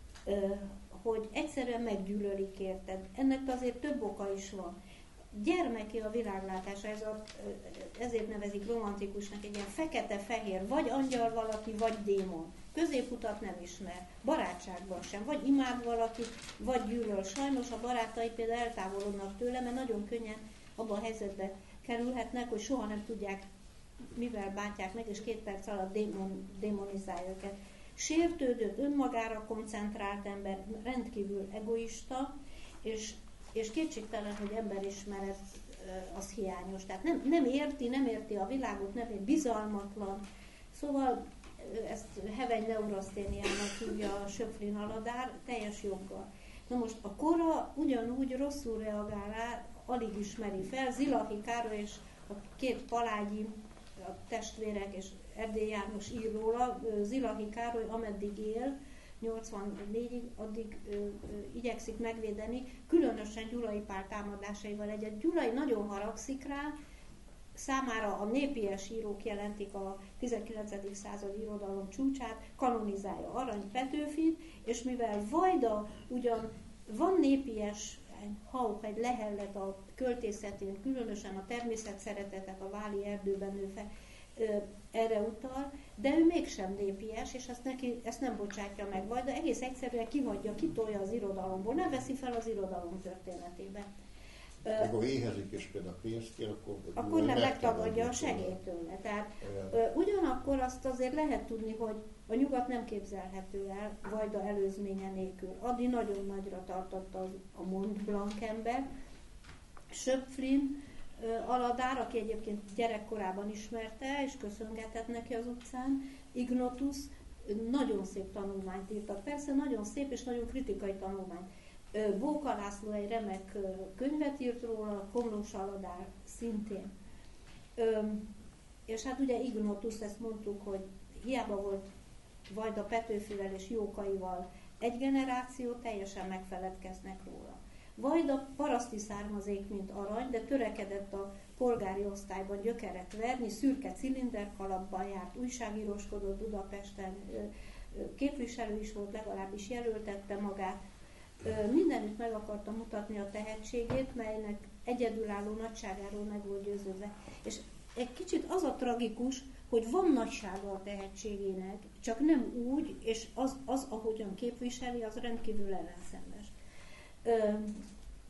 hogy egyszerűen meggyűlölik, érted. Ennek azért több oka is van. Gyermeki a világlátása, ez a, ezért nevezik romantikusnak, egy ilyen fekete-fehér, vagy angyal valaki, vagy démon. Középutat nem ismer, barátságban sem, vagy imád valaki, vagy gyűlöl. Sajnos a barátai például eltávolodnak tőle, mert nagyon könnyen abban a helyzetbe kerülhetnek, hogy soha nem tudják, mivel bántják meg, és két perc alatt démon, démonizálja őket. Sértődött, önmagára koncentrált ember, rendkívül egoista, és, és kétségtelen, hogy emberismeret az hiányos. Tehát nem, nem érti, nem érti a világot, nem érti, bizalmatlan. Szóval ezt heveny neuraszténiának hívja a Söpflin Aladár, teljes joggal. Na most a kora ugyanúgy rosszul reagál rá, alig ismeri fel. Zilahi Károly és a két Palágyi, a testvérek és Erdély János ír róla. Zilahi Károly ameddig él, nyolcvannégyig, addig ö, ö, igyekszik megvédeni, különösen Gyulai Pál támadásaival egyet. Gyulai nagyon haragszik rá, számára a népies írók jelentik a tizenkilencedik századi irodalom csúcsát, kanonizálja Arany Petőfit, és mivel Vajda ugyan van népies hauch, egy lehellet a költészetén, különösen a természetszeretetet, a váli erdőben nő fel, erre utal, de ő mégsem népies, és ezt, neki, ezt nem bocsátja meg Vajda, egész egyszerűen kihagyja, kitolja az irodalomból, nem veszi fel az irodalom történetébe. Amikor éhezik és például pénzt kér, akkor, akkor nem megtagadja a segélyt tőle. Tehát igen. Ugyanakkor azt azért lehet tudni, hogy a nyugat nem képzelhető el Vajda előzménye nélkül. Adi nagyon nagyra tartotta a Mont Blanc ember. Söpflin Aladár, aki egyébként gyerekkorában ismerte, és köszöngetett neki az utcán, Ignotus, nagyon szép tanulmányt írtak. Persze nagyon szép és nagyon kritikai tanulmányt. Bóka László egy remek könyvet írt róla, Komlós Aladár szintén. És hát ugye Ignotus, ezt mondtuk, hogy hiába volt Vajda Petőfivel és Jókaival egy generáció, teljesen megfeledkeznek róla. Vajda paraszti származék, mint Arany, de törekedett a polgári osztályban gyökeret verni, szürke cilinderkalapban járt, újságíróskodott Budapesten, képviselő is volt, legalábbis jelöltette magát. Mindenütt meg akarta mutatni a tehetségét, melynek egyedülálló nagyságáról meg volt győződve. És egy kicsit az a tragikus, hogy van nagysága a tehetségének, csak nem úgy, és az, az ahogyan képviseli, az rendkívül ellenszenves.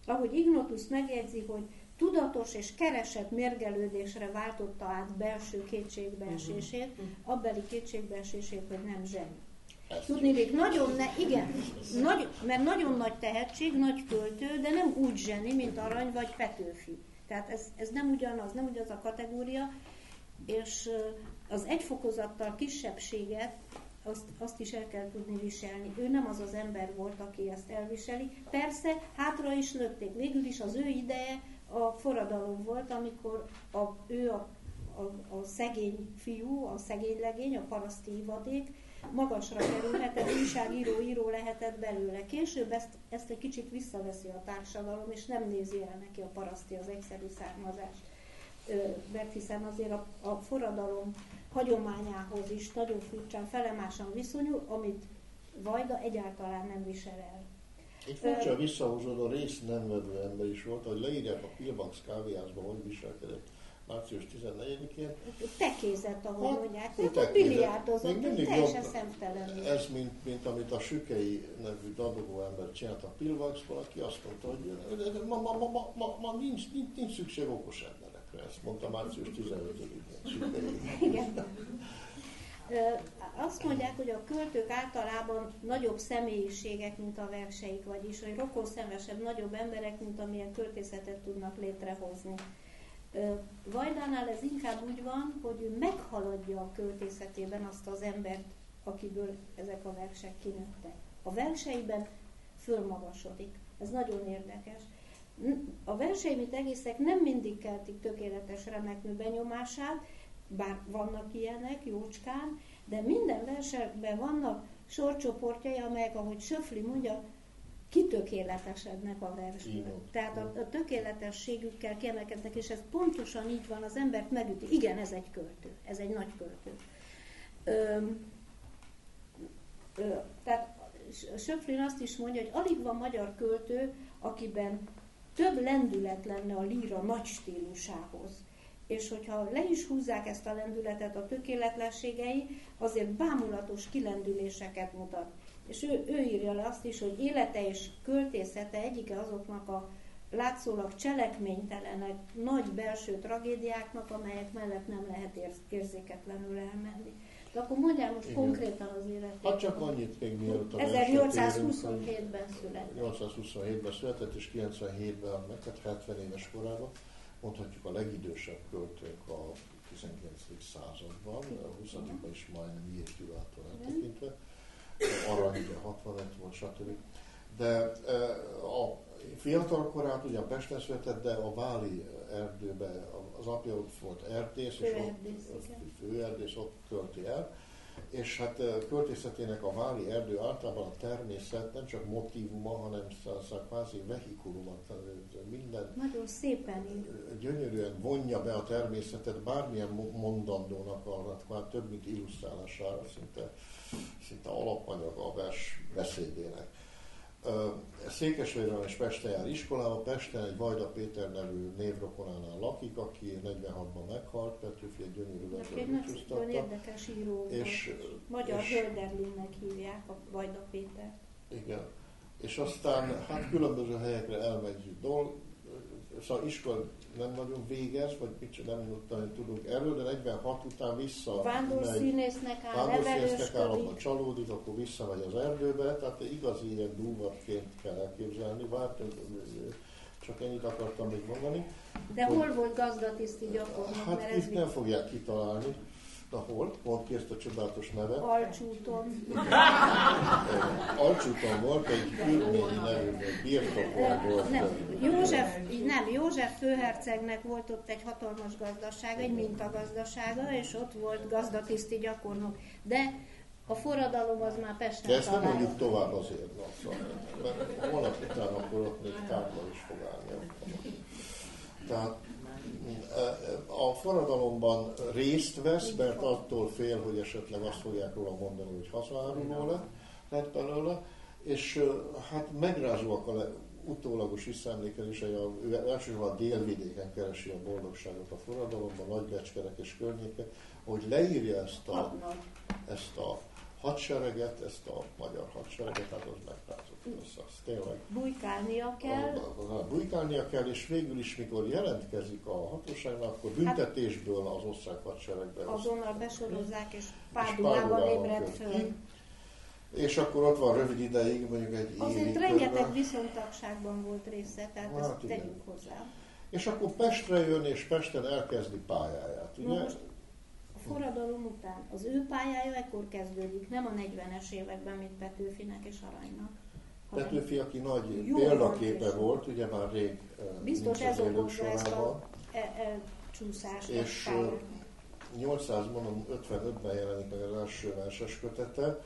ahogy Ignatius megjegyzi, hogy tudatos és keresett mérgelődésre váltotta át belső kétségbeesését, abbeli kétségbeesését, hogy nem zseni. Tudnélik, nagyon ne, igen, nagy, mert nagyon nagy tehetség, nagy költő, de nem úgy zseni, mint Arany vagy Petőfi. Tehát ez, ez nem ugyanaz, nem ugyanaz a kategória, és az egy fokozattal kisebbséget, azt, azt is el kell tudni viselni. Ő nem az az ember volt, aki ezt elviseli. Persze, hátra is lőtték. Végül is az ő ideje a forradalom volt, amikor a, ő a, a, a szegény fiú, a szegény legény, a paraszti ivadék magasra kerülhetett, újságíró, író lehetett belőle. Később ezt, ezt egy kicsit visszaveszi a társadalom, és nem nézi el neki a paraszti, az egyszerű származást. Mert hiszen azért a, a forradalom hagyományához is nagyon furcsán, felemásan viszonyul, amit Vajda egyáltalán nem visel el. Egy furcsa visszahúzódó részt nem vevő ember is volt, ahogy leírják a Pilbax kávéházban, hogy viselkedett március tizennegyedikén. Tekézett, ahogy hát, mondják, tehát biliárdozott, teljesen jobb, szemtelenül. Ez mint, mint amit a Sükei nevű dadogó ember csinált a Pilbaxból, aki azt mondta, hogy ma, ma, ma, ma, ma, ma nincs, nincs, nincs szükség okos emberekre. Ezt mondta március tizenötödikén. Igen. Azt mondják, hogy a költők általában nagyobb személyiségek, mint a verseik, vagyis hogy rokonszenvesebb, nagyobb emberek, mint amilyen költészetet tudnak létrehozni. Vajdánál ez inkább úgy van, hogy ő meghaladja a költészetében azt az embert, akiből ezek a versek kinőttek. A verseiben fölmagasodik. Ez nagyon érdekes. A versei, mint egészek, nem mindig keltik tökéletes remekmű benyomását, bár vannak ilyenek, jócskán, de minden versekben vannak sorcsoportjai, amelyek, ahogy Söfli mondja, kitökéletesednek a versből. Tehát a, a tökéletességükkel kiemelkednek, és ez pontosan így van, az embert megüti. Igen, ez egy költő, ez egy nagy költő. Ö, ö, tehát Söflin azt is mondja, hogy alig van magyar költő, akiben több lendület lenne a líra nagy stílusához. És hogyha le is húzzák ezt a lendületet a tökéletlenségei, azért bámulatos kilendüléseket mutat. És ő, ő írja le azt is, hogy élete és költészete egyike azoknak a látszólag cselekménytelenek, nagy belső tragédiáknak, amelyek mellett nem lehet érzéketlenül elmenni. De akkor mondjál most igen. Konkrétan az életét. Hát csak annyit még mielőtt a ezernyolcszázhuszonhétben született. nyolcszázhuszonhétben született, és kilencvenhétben meg, hetven éves korában. Mondhatjuk a legidősebb költőnk a tizenkilencedik században, a huszadikban is majdnem Jég Gyulától eltekintve. Arany ugye hatvanöt volt, stb. De a fiatal korát ugyan Pesten született, de a Váli erdőben, az apja ott volt erdész, és ott, főerdész, ott költi el. És hát költészetének a Váli erdő általában a természet nem csak motívuma, hanem kvázi vehikuluma, minden nagyon szépen gyönyörűen vonja be a természetet bármilyen mondandónak a már több mint illusztrálására, szinte, szinte alapanyag a vers beszédének. Székesfehérváron és Pesten jár iskolába, Pesten egy Vajda Péter nevű névrokonánál lakik, aki negyvenhatban meghalt, Petőfi egy gyönyörű vezetőt nagyon érdekes író és, magyar Hölderlinnek hívják a Vajda Pétert. Igen. És aztán hát különböző helyekre elmegy dolg, szóval iskola nem nagyon végez, vagy mit nem jutani tudunk erről, de negyvenhat után vissza vándorszínésznek áll, vándorszínésznek áll, abban csalódik, akkor visszamegy az erdőbe, tehát igazi ilyen dúvatként kell elképzelni, várt, csak ennyit akartam még mondani. De hogy, hol volt gazdatiszti gyakornok? Hát itt nem fogják kitalálni. Na hol? Mondd ki ezt a csodálatos nevet. Alcsúton. Alcsúton volt egy Kürményi nevű birtokon volt. Nem, József, nem, József főhercegnek volt ott egy hatalmas gazdasága, egy mintagazdasága, és ott volt gazdatiszti gyakornok. De a forradalom az már Pesten. De ezt nem mondjuk tovább azért, mert holnap után akkor ott még tárgyal is fog állni. Tehát a forradalomban részt vesz, mert attól fél, hogy esetleg azt fogják róla mondani, hogy hazaáruló lett, lett belőle, és hát megrázóak a utólagos visszaemlékezései, ő elsősorban a délvidéken keresi a boldogságot a forradalomban, Nagybecskerek és környéke, hogy leírja ezt a, ezt a hadsereget, ezt a magyar hadsereget, hát az megrázó. plusz az, tényleg. Bujkálnia kell. Bujkálnia kell, és végül is, mikor jelentkezik a hatóságnak, akkor büntetésből az osztrák hadseregbe. Azonnal besorozzák, és Páduvában ébred föl. És akkor ott van rövid ideig, mondjuk egy évig. Azért rengeteg viszontagságban volt része, tehát hát ezt igen. Tegyük hozzá. És akkor Pestre jön, és Pesten elkezdi pályáját, ugye? Most a forradalom után az ő pályája ekkor kezdődik, nem a negyvenes években, mint Petőfinek és Aranynak. Petőfi, aki nagy példaképe volt, ugye már rég biztos ez okozza ezt a elcsúszást. És nyolcszázötvenötben jelenik meg az első verses kötete,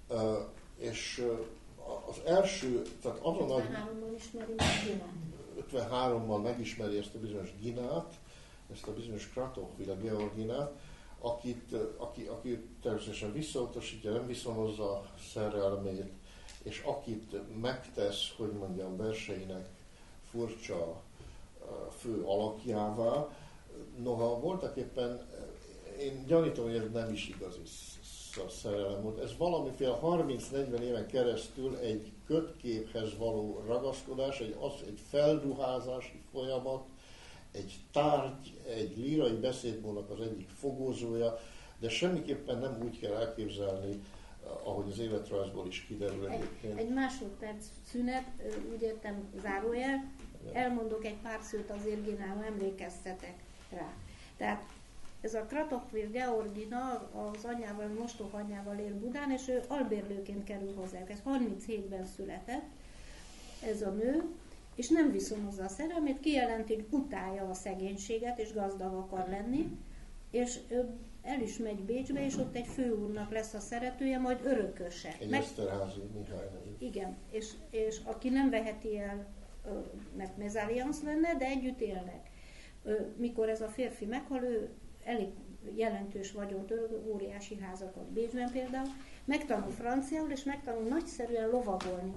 és az első, tehát az a nagy... ötvenháromban ismeri meg Ginát. ötvenháromban megismeri ezt a bizonyos Ginát, ezt a bizonyos Kratochvil, a Georginát, akit, aki, aki természetesen visszautasítja, nem viszonozza a szerelmét, és akit megtesz, hogy mondjam, verseinek furcsa fő alakjává. Noha voltak éppen, én gyanítom, hogy ez nem is igazi szerelem volt. Ez valamiféle harminc-negyven éven keresztül egy kötképhez való ragaszkodás, egy, az, egy felruházási folyamat, egy tárgy, egy lírai beszédmódnak az egyik fogózója, de semmiképpen nem úgy kell elképzelni, ahogy az életrajzból is kiderül egyébként. Egy, egy másodperc szünet, úgy értem zárójel, elmondok egy pár szót az Irgináról, emlékeztetek rá. Tehát ez a Kratochvil Georgina az anyjával, mostoha anyjával él Budán, és ő albérlőként kerül hozzá. Ez harminchétben született ez a nő, és nem viszonozza a szerelmét, kijelenti, hogy utálja a szegénységet, és gazdag akar lenni, és el is megy Bécsbe, és ott egy főúrnak lesz a szeretője, majd örököse. Egy Meg... Eszterházy Mihály. Igen, és, és aki nem veheti el, mert mezaliansz lenne, de együtt élnek. Mikor ez a férfi meghal, ő elég jelentős vagyont, óriási házakat Bécsben például, megtanul franciául, és megtanul nagyszerűen lovagolni.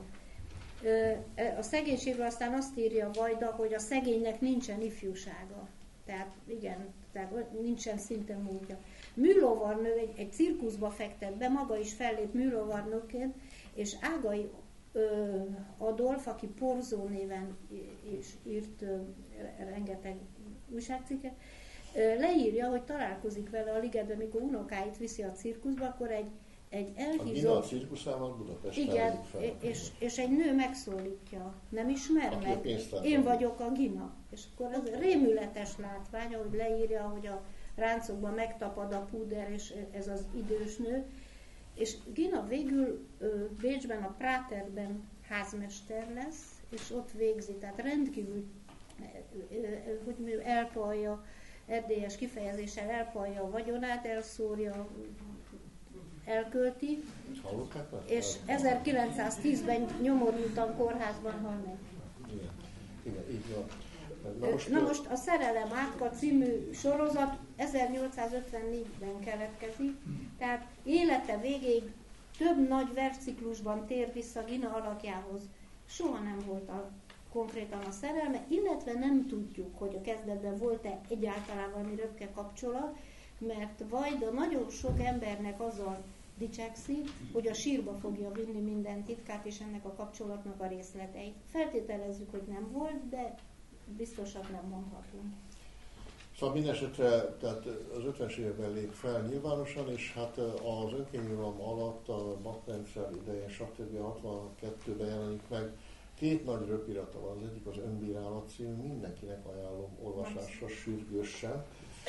A szegénységről aztán azt írja Vajda, hogy a szegénynek nincsen ifjúsága. Tehát igen, tehát nincsen szinte múltja. Műlovarnő egy, egy cirkuszba fektet be, maga is fellép műlovarnőként, és Ágai ö, Adolf, aki Porzó néven is írt ö, rengeteg újságcikket, ö, leírja, hogy találkozik vele a ligetben, mikor unokáit viszi a cirkuszba, akkor egy Egy elhízott... A cirkuszával Budapesten. Igen, és, és egy nő megszólítja, nem ismer aki meg, én vagyok a Gina. És akkor ez rémületes látvány, ahogy leírja, hogy a ráncokban megtapad a púder, és ez az idős nő. És Gina végül Bécsben, a Práterben házmester lesz, és ott végzi, tehát rendkívül, hogy mondjam, elpalja, erdélyes kifejezéssel elpalja a vagyonát, elszórja, elkölti, és ezerkilencszáztízben nyomorultan kórházban hal meg. Igen, igen, így van. Na most, Na most a Szerelem Átka című sorozat ezernyolcszázötvennégyben keletkezik, tehát élete végéig több nagy versciklusban tér vissza Gina alakjához. Soha nem volt a, konkrétan a szerelme, illetve nem tudjuk, hogy a kezdetben volt-e egyáltalán valami röpke kapcsolat, mert Vajda nagyon sok embernek azzal dicsekszik, hogy a sírba fogja vinni minden titkát és ennek a kapcsolatnak a részleteit. Feltételezzük, hogy nem volt, de biztosat nem mondhatunk. Szóval mindesetre, tehát az ötvenes években lép fel nyilvánosan, és hát az önkényuralom alatt a bakrendszer idején, stb. hatvankettőben jelenik meg. Két nagy röpirata van, az egyik az Önbírálat című, mindenkinek ajánlom olvasásra sürgősen,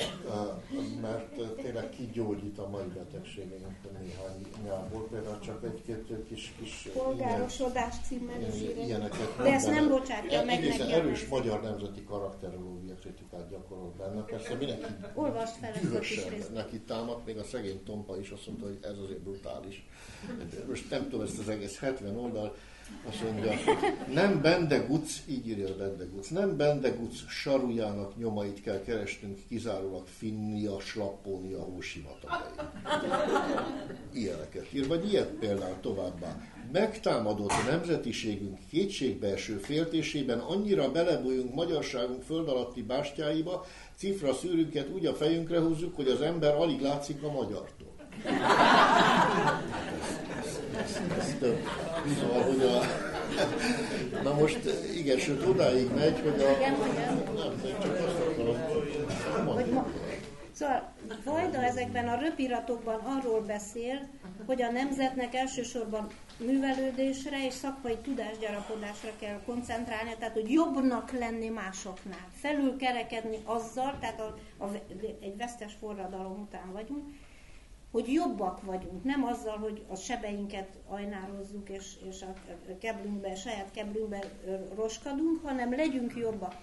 mert tényleg kigyógyít a mai betegségeinkben néhány nyából, például csak egy-két kis... kis Polgárosodás címmel is ilyeneket. De ezt nem bocsátja meg nekem. Erős magyar nemzeti karakterológia kritikát gyakorol benne, persze mindenki dühösen neki támad, még a szegény Tompa is azt mondta, hogy ez azért brutális. Most nem tudom, ezt az egész hetven oldal, azt mondja, nem Bendeguc, így írja a Bendeguc, nem Bendeguc sarujának nyomait kell keresnünk, kizárólag Finnia, Slappónia hósivatagai. Ilyeneket ír, vagy ilyet például továbbá. Megtámadott nemzetiségünk kétségbeeső féltésében annyira belebújunk magyarságunk föld alatti bástyáiba, cifra szűrünket úgy a fejünkre húzzuk, hogy az ember alig látszik a magyartól. Ezt, ezt, ezt, ezt, szóval, hogy a, Na most igen, sőt odáig megy, hogy a... Igen, nem, nem, csak azt akarom, hogy ma... Szóval Vajda ezekben a röpiratokban arról beszél, hogy a nemzetnek elsősorban művelődésre és szakmai tudásgyarapodásra kell koncentrálni, tehát hogy jobbnak lenni másoknál, felülkerekedni azzal, tehát a, a, egy vesztes forradalom után vagyunk, hogy jobbak vagyunk, nem azzal, hogy a sebeinket ajnározzuk és, és a keblünkbe, saját keblünkbe roskadunk, hanem legyünk jobbak.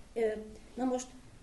Na most,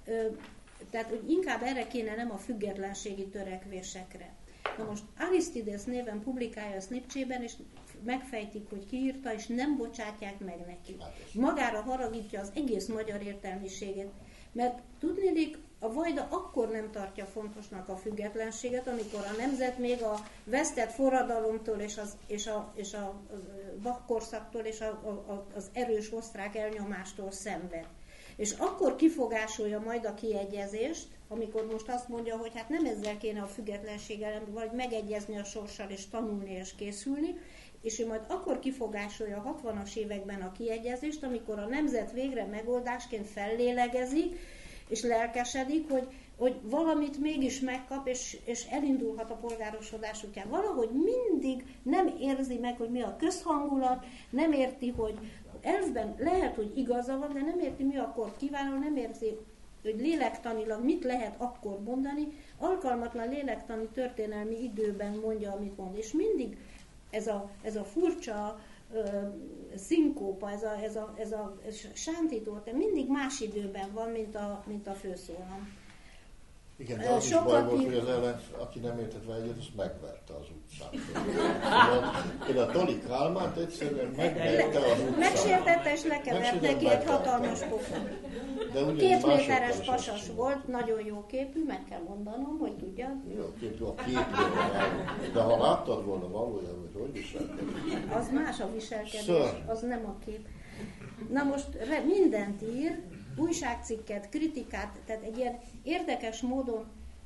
tehát hogy inkább erre kéne, nem a függetlenségi törekvésekre. Na most Arisztides néven publikálja a Slipcsében, és megfejtik, hogy ki írta, és nem bocsátják meg neki. Magára haragítja az egész magyar értelmiséget, mert tudnélik, a Vajda akkor nem tartja fontosnak a függetlenséget, amikor a nemzet még a vesztett forradalomtól és, az, és a, és a vakkorszaktól és a, a, az erős osztrák elnyomástól szenved. És akkor kifogásolja majd a kiegyezést, amikor most azt mondja, hogy hát nem ezzel kéne a függetlenséggel, vagy megegyezni a sorssal és tanulni és készülni, és ő majd akkor kifogásolja a hatvanas években a kiegyezést, amikor a nemzet végre megoldásként fellélegezik, és lelkesedik, hogy, hogy valamit mégis megkap, és, és elindulhat a polgárosodás útján. Valahogy mindig nem érzi meg, hogy mi a közhangulat, nem érti, hogy elfben lehet, hogy igaza van, de nem érti, mi akkor kívánó, nem érzi, hogy lélektanilag mit lehet akkor mondani, alkalmatlan lélektani történelmi időben mondja, amit mond. És mindig ez a, ez a furcsa ö, szinkópa, ez a, ez a, ez a sántító, mindig más időben van, mint a, mint a főszólam. Igen, de az is baj volt, hogy az ellen, aki nem értett vele egyet, azt megverte az utcán. Például a Toli Kálmánt egyszerűen megverte az utcán. Megsértette és lekevert neki egy hatalmas pofon. Két méteres pasas volt, nagyon jó képű, meg kell mondanom, hogy tudjad. Jó képű, a képű, de ha láttad volna valójában, hogy hogy viselkedik. Az más a viselkedés, Ször. az nem a kép. Na most mindent ír, újságcikket, kritikát, tehát egy ilyen érdekes módon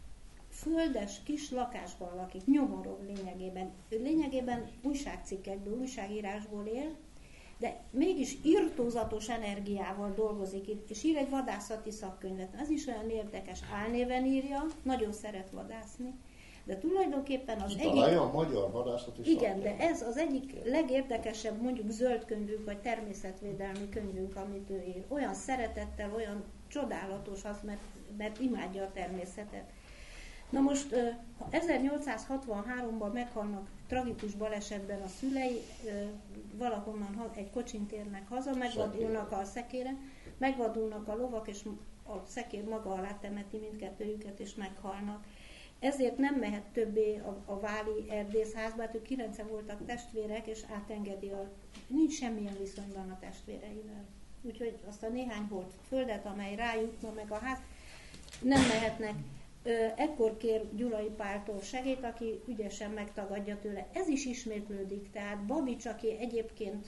földes kis lakásban lakik, nyomorog lényegében. Ő lényegében újságcikkekből, újságírásból él, de mégis irtózatos energiával dolgozik itt, és ír egy vadászati szakkönyvet. Ez is olyan érdekes, álnéven írja, nagyon szeret vadászni, de tulajdonképpen az egyik... Találja a magyar vadászati Igen, de ez az egyik legérdekesebb, mondjuk zöld könyvünk, vagy természetvédelmi könyvünk, amit ő ír. Olyan szeretettel, olyan csodálatos az, mert, mert imádja a természetet. Na most, ha ezernyolcszázhatvanháromban meghalnak tragikus balesetben a szülei, valahonnan egy kocsin térnek haza, megvadulnak a szekéren, megvadulnak a lovak, és a szekér maga alá temeti mindkettőjüket, és meghalnak. Ezért nem mehet többé a, a váli erdészházba, hát ők kilencen voltak testvérek, és átengedi a... Nincs semmilyen viszonyban a testvéreivel. Úgyhogy azt a néhány holt földet, amely rájutna meg a ház, nem mehetnek. Ekkor kér Gyulai Páltól segélyt, aki ügyesen megtagadja tőle. Ez is ismétlődik, tehát Babics, aki egyébként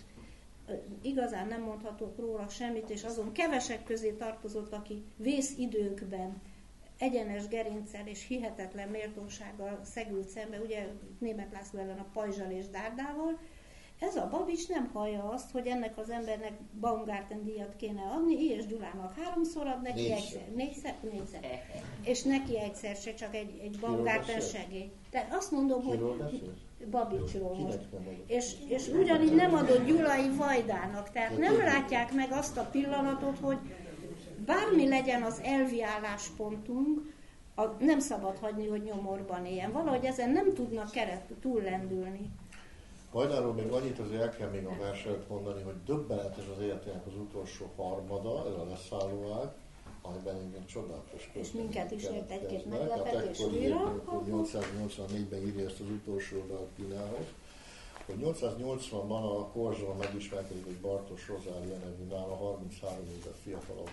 igazán nem mondhatok róla semmit, és azon kevesek közé tartozott, aki vészidőkben egyenes gerinccel és hihetetlen méltósággal szegült szembe, ugye Németh László ellen a pajzsal és dárdával. Ez a Babics nem hallja azt, hogy ennek az embernek Baumgarten díjat kéne adni, és Gyulának háromszor ad, neki négyszer. egyszer, négyszer, négyszer. És neki egyszer se, csak egy, egy Baumgarten segély. Tehát azt mondom, hogy Babicsról most. És, és ugyanígy nem adott Gyulai Vajdának, tehát nem látják meg azt a pillanatot, hogy bármi legyen az elvi álláspontunk, a, nem szabad hagyni, hogy nyomorban éljen. Valahogy ezen nem tudnak keret túllendülni. Vajdáról még annyit azért el kell még a verset mondani, hogy döbbenetes az életének az utolsó harmada, ez a leszállóág, amiben igen csodálatos. És minket is ért egy-két meglepetés újra. nyolcszáznyolcvannégyben írja ezt az utolsó dalt Kínához, hogy nyolcszáznyolcvanban a Korzsón megismerkedik egy Bartos Rozália nevű nála harminchárom éves fiatalabb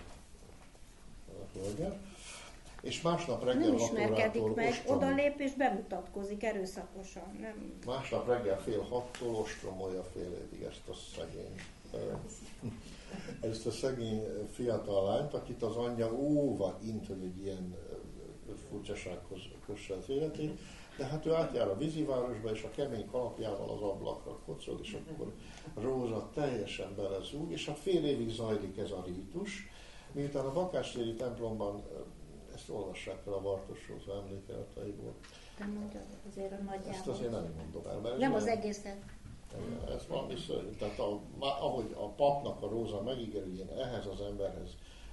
hölgyet, és másnap reggel nem ismerkedik meg, ostrom... odalép és bemutatkozik erőszakosan. Nem... Másnap reggel fél hattól ostromolja fél évig ezt a szegény, ezt a szegény fiatal lányt, akit az anyja óva int, hogy egy ilyen furcsasághoz kösse az életét, Tehát ő átjár a vízivárosba, és a kemény kalapjával az ablakra kocog, és akkor Róza teljesen belezúg, és hát fél évig zajlik ez a rítus, miután a Bakástéri templomban, ezt olvassák el a Bartos Róza emlékirataiból. De mondjad azért a nagyjából. Ezt azért nem mondom el, mert nem az olyan, egészet. ez valami szörnyű. Tehát a, ahogy a papnak a Róza megígeri, én ehhez az emberhez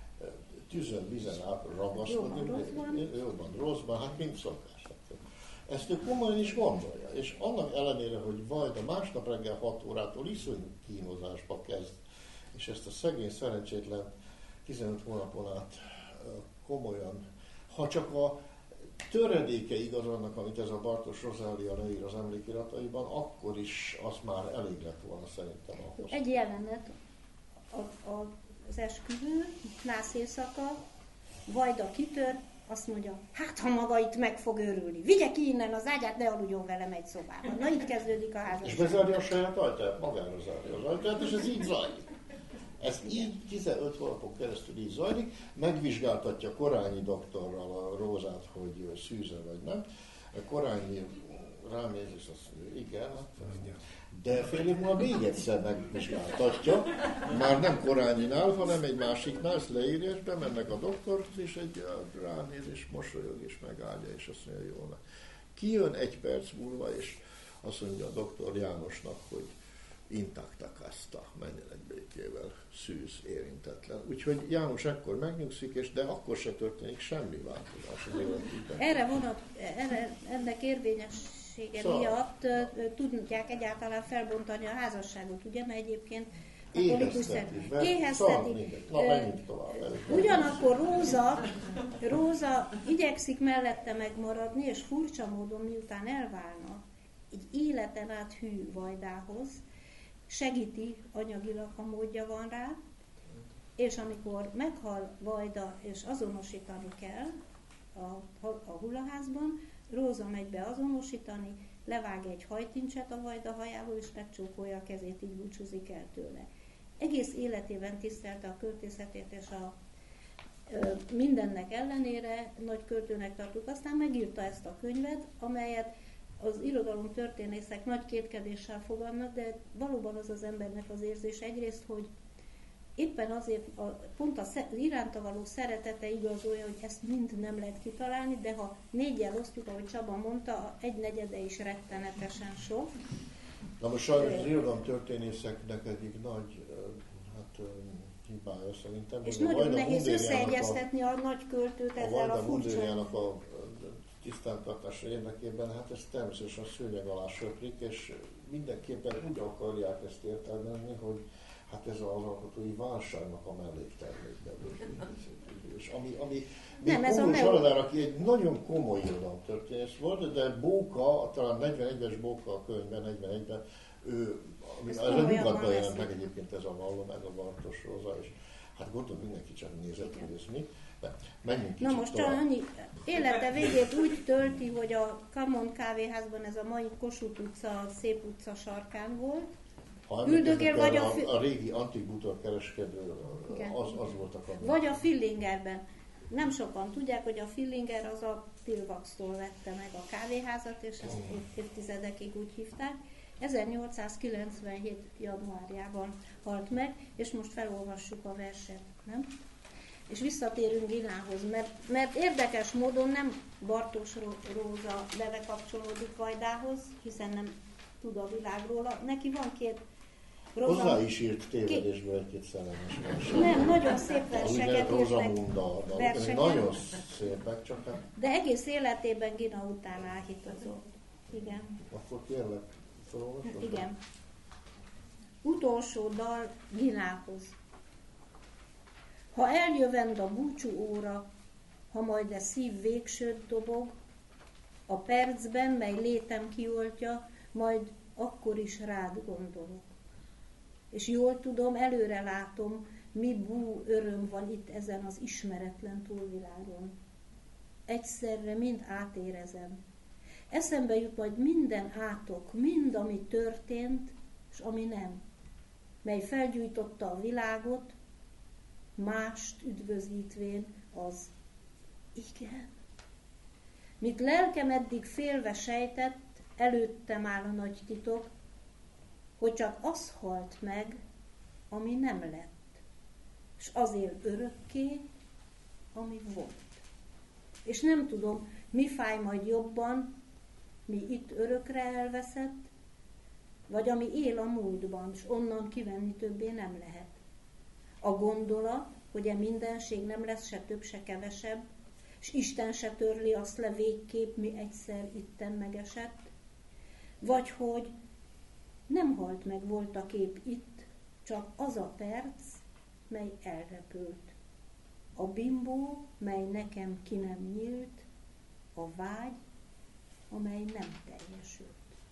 tűzön, vízen át ragaszkodik. Jóban, rosszban, hát mind szokás. Ezt ő komolyan is gondolja, és annak ellenére, hogy Vajda másnap reggel hat órától iszonyú kínozásba kezd, és ezt a szegény, szerencsétlen tizenöt hónapon át komolyan, ha csak a töredéke igaz annak, amit ez a Bartos Rozália leír az emlékirataiban, akkor is az már elég lett volna szerintem ahhoz. Egy jelenet a, a, az esküvő, nász éjszaka, Vajda kitör, azt mondja, hát ha maga itt meg fog őrülni, vigye ki innen az ágyát, ne aludjon velem egy szobában. Na itt kezdődik a házasság. És bezárja a saját ajtaját, magára zárja az ajtaját, és ez így zajlik. Ez így tizenöt hónapon keresztül így zajlik, megvizsgáltatja Korányi doktorral a Rózát, hogy szűze vagy nem. A Korányi ránéz, és azt mondja, igen, de fél év múlva még egyszer megvizsgáltatja, már nem Korányinál, hanem egy másiknál, ezt leírja, és bemennek a doktorhoz, és egy ránéz, és mosolyog, és megállja, és azt mondja, jól. Kijön egy perc múlva, és azt mondja a doktor Jánosnak, hogy intaktak azt a menjenek békével, szűz, érintetlen. Úgyhogy János ekkor megnyugszik, és de akkor se történik semmi változás az életében. Erre vonat, erre, ennek érvényessége szóval miatt uh, tudják egyáltalán felbontani a házasságot, ugye, mert egyébként éheztetik. Éheztetik. Na, menjünk tovább. Ugyanakkor Róza, Róza igyekszik mellette megmaradni, és furcsa módon, miután elválna, egy életen át hű Vajdához, segíti, anyagilag, ha módja van rá, és amikor meghal Vajda, és azonosítani kell a, a hullaházban, Róza megy be azonosítani, levág egy hajtincset a Vajda hajából, és megcsókolja a kezét, így búcsúzik el tőle. Egész életében tisztelte a költészetét, és a ö, mindennek ellenére nagy költőnek tartjuk. Aztán megírta ezt a könyvet, amelyet az irodalom történészek nagy kétkedéssel fogadnak, de valóban az az embernek az érzés egyrészt, hogy éppen azért a, pont az iránta való szeretete igazolja, hogy ezt mind nem lehet kitalálni, de ha négyel osztjuk, ahogy Csaba mondta, egy negyede is rettenetesen sok. Na most sajnos az irodalom történészeknek egyik nagy hát, hibája szerintem, és hogy nagyon nehéz összeegyeztetni a, a nagy költőt ezzel a, a furcsa. A tisztántartása érdekében, hát ez természetesen a szőnyeg alá söprik, és mindenképpen úgy akarják ezt értelmezni, hogy hát ez az alkotói válságnak a melléktermékben. És ami, ami még Kónus Aladár, aki egy nagyon komoly irodalomtörténész volt, de Bóka, talán negyvenegyes Bóka a könyvben, negyvenegyben, ő, ami ez a nyugatban jelent meg egyébként ez a vallom, ez a Bartos Róza, és hát gondolom mindenki csak nézett, hogy ez mi. Menjünk kicsit Na most csak annyi, élete végét úgy tölti, hogy a Kamon kávéházban, ez a mai Kossuth utca, Szép utca sarkán volt. Üldögél vagy a, a, a régi antik bútorkereskedő, az, az volt a Kamon. Vagy a Fillingerben. Nem sokan tudják, hogy a Fillinger az a Pilvaxtól vette meg a kávéházat, és ezt évtizedekig úgy hívták. ezernyolcszázkilencvenhét. januárjában halt meg, és most felolvassuk a verset, nem? És visszatérünk Ginához, mert, mert érdekes módon nem Bartos Róza neve kapcsolódik Vajdához, hiszen nem tud a világról. Neki van két... Róza, hozzá is írt tévedésből egy-két szerelmes verset. Nem, nagyon szép verseket írtak. Verseket. Nagyon szépek, csak hát... De egész életében Gina után áhítozott. Igen. Akkor kérlek, felolvasod? Igen. Utolsó dal Ginához. Ha eljövend a búcsú óra, ha majd a szív végsőt dobog, a percben, mely létem kioltja, majd akkor is rád gondolok. És jól tudom, előre látom, mi bú öröm van itt ezen az ismeretlen túlvilágon. Egyszerre mind átérezem. Eszembe jut majd minden átok, mind, ami történt, és ami nem, mely felgyújtotta a világot, mást üdvözítvén az igen. Mit lelkem eddig félve sejtett, előttem áll a nagy titok, hogy csak az halt meg, ami nem lett, és az él örökké, ami volt. És nem tudom, mi fáj majd jobban, mi itt örökre elveszett, vagy ami él a múltban, és onnan kivenni többé nem lehet. A gondolat, hogy e mindenség nem lesz se több, se kevesebb, és Isten se törli azt le végképp, mi egyszer itten megesett, vagy hogy nem halt meg voltak épp itt, csak az a perc, mely elrepült. A bimbó, mely nekem ki nem nyílt, a vágy, amely nem teljesült.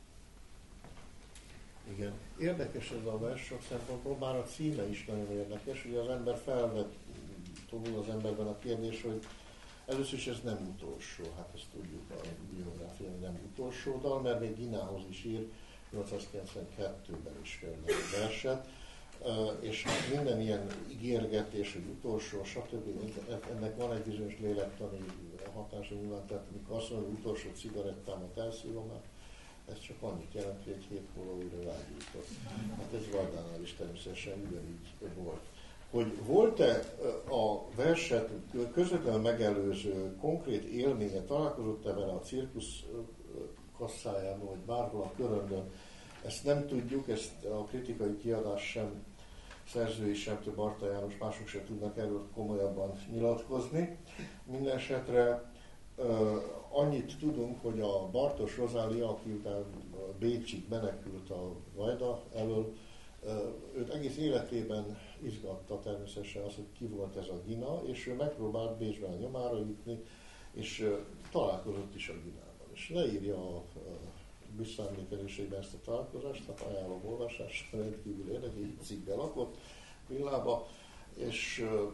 Igen. Érdekes ez a vers sok szempontból, bár a címe is nagyon érdekes. Ugye az ember felvet, túl az emberben a kérdés, hogy először is ez nem utolsó, hát ezt tudjuk a biográfiában, nem utolsó dal, mert még Ginához is ír nyolcszázkilencvenkettőben is például verset, és hát minden ilyen ígérgetés, hogy utolsó, stb. Ennek van egy bizonyos lélektani hatása nyilván, tehát amikor azt mondom, hogy utolsó cigarettámat elszívom, ez csak annyit jelent, hogy egy hét múlva újra vágyított. Hát ez Vajdánál is természetesen ugyanígy volt. Hogy volt-e a verset közvetlenül megelőző konkrét élménye, találkozott-e vele a cirkusz kasszájában, vagy bárhol a köröndön, ezt nem tudjuk, ezt a kritikai kiadás sem, szerzői sem, több Barta János, mások sem tudnak erről komolyabban nyilatkozni. Mindenesetre uh, annyit tudunk, hogy a Bartos Rozália, aki után Bécsig menekült a Vajda elől, uh, őt egész életében izgatta természetesen az, hogy ki volt ez a Gina, és ő megpróbált Bécsben a nyomára jutni, és uh, találkozott is a Ginával. És leírja a uh, visszaemlékezésében ezt a találkozást, hát ajánlom olvasásra, rendkívül érdekes, egy cikkbe lakott villába, és uh,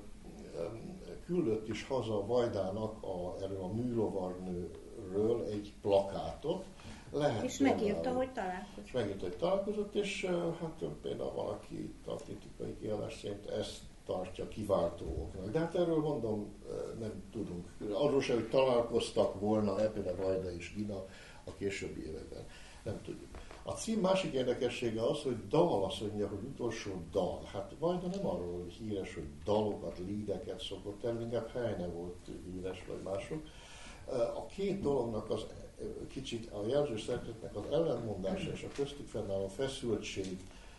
küldött is haza Vajdának a, erről a műlovarnőről egy plakátot. Lehet és megírta, el, hogy találkozott. És megírta, hogy találkozott, és uh, hát például valaki itt a kritikai kiadás szerint ezt tartja kiváltó oknak. De hát erről mondom, nem tudunk. Arról sem, hogy találkoztak volna például Vajda és Gina a későbbi években. Nem tudjuk. A cím másik érdekessége az, hogy dal, azt mondja, hogy utolsó dal. Hát Vajda nem arról híres, hogy dalokat, lídeket szokott el, inkább Heine volt híres, vagy mások. A két dolognak az kicsit a jelző szerkezetnek az ellentmondása és a köztük fennálló feszültség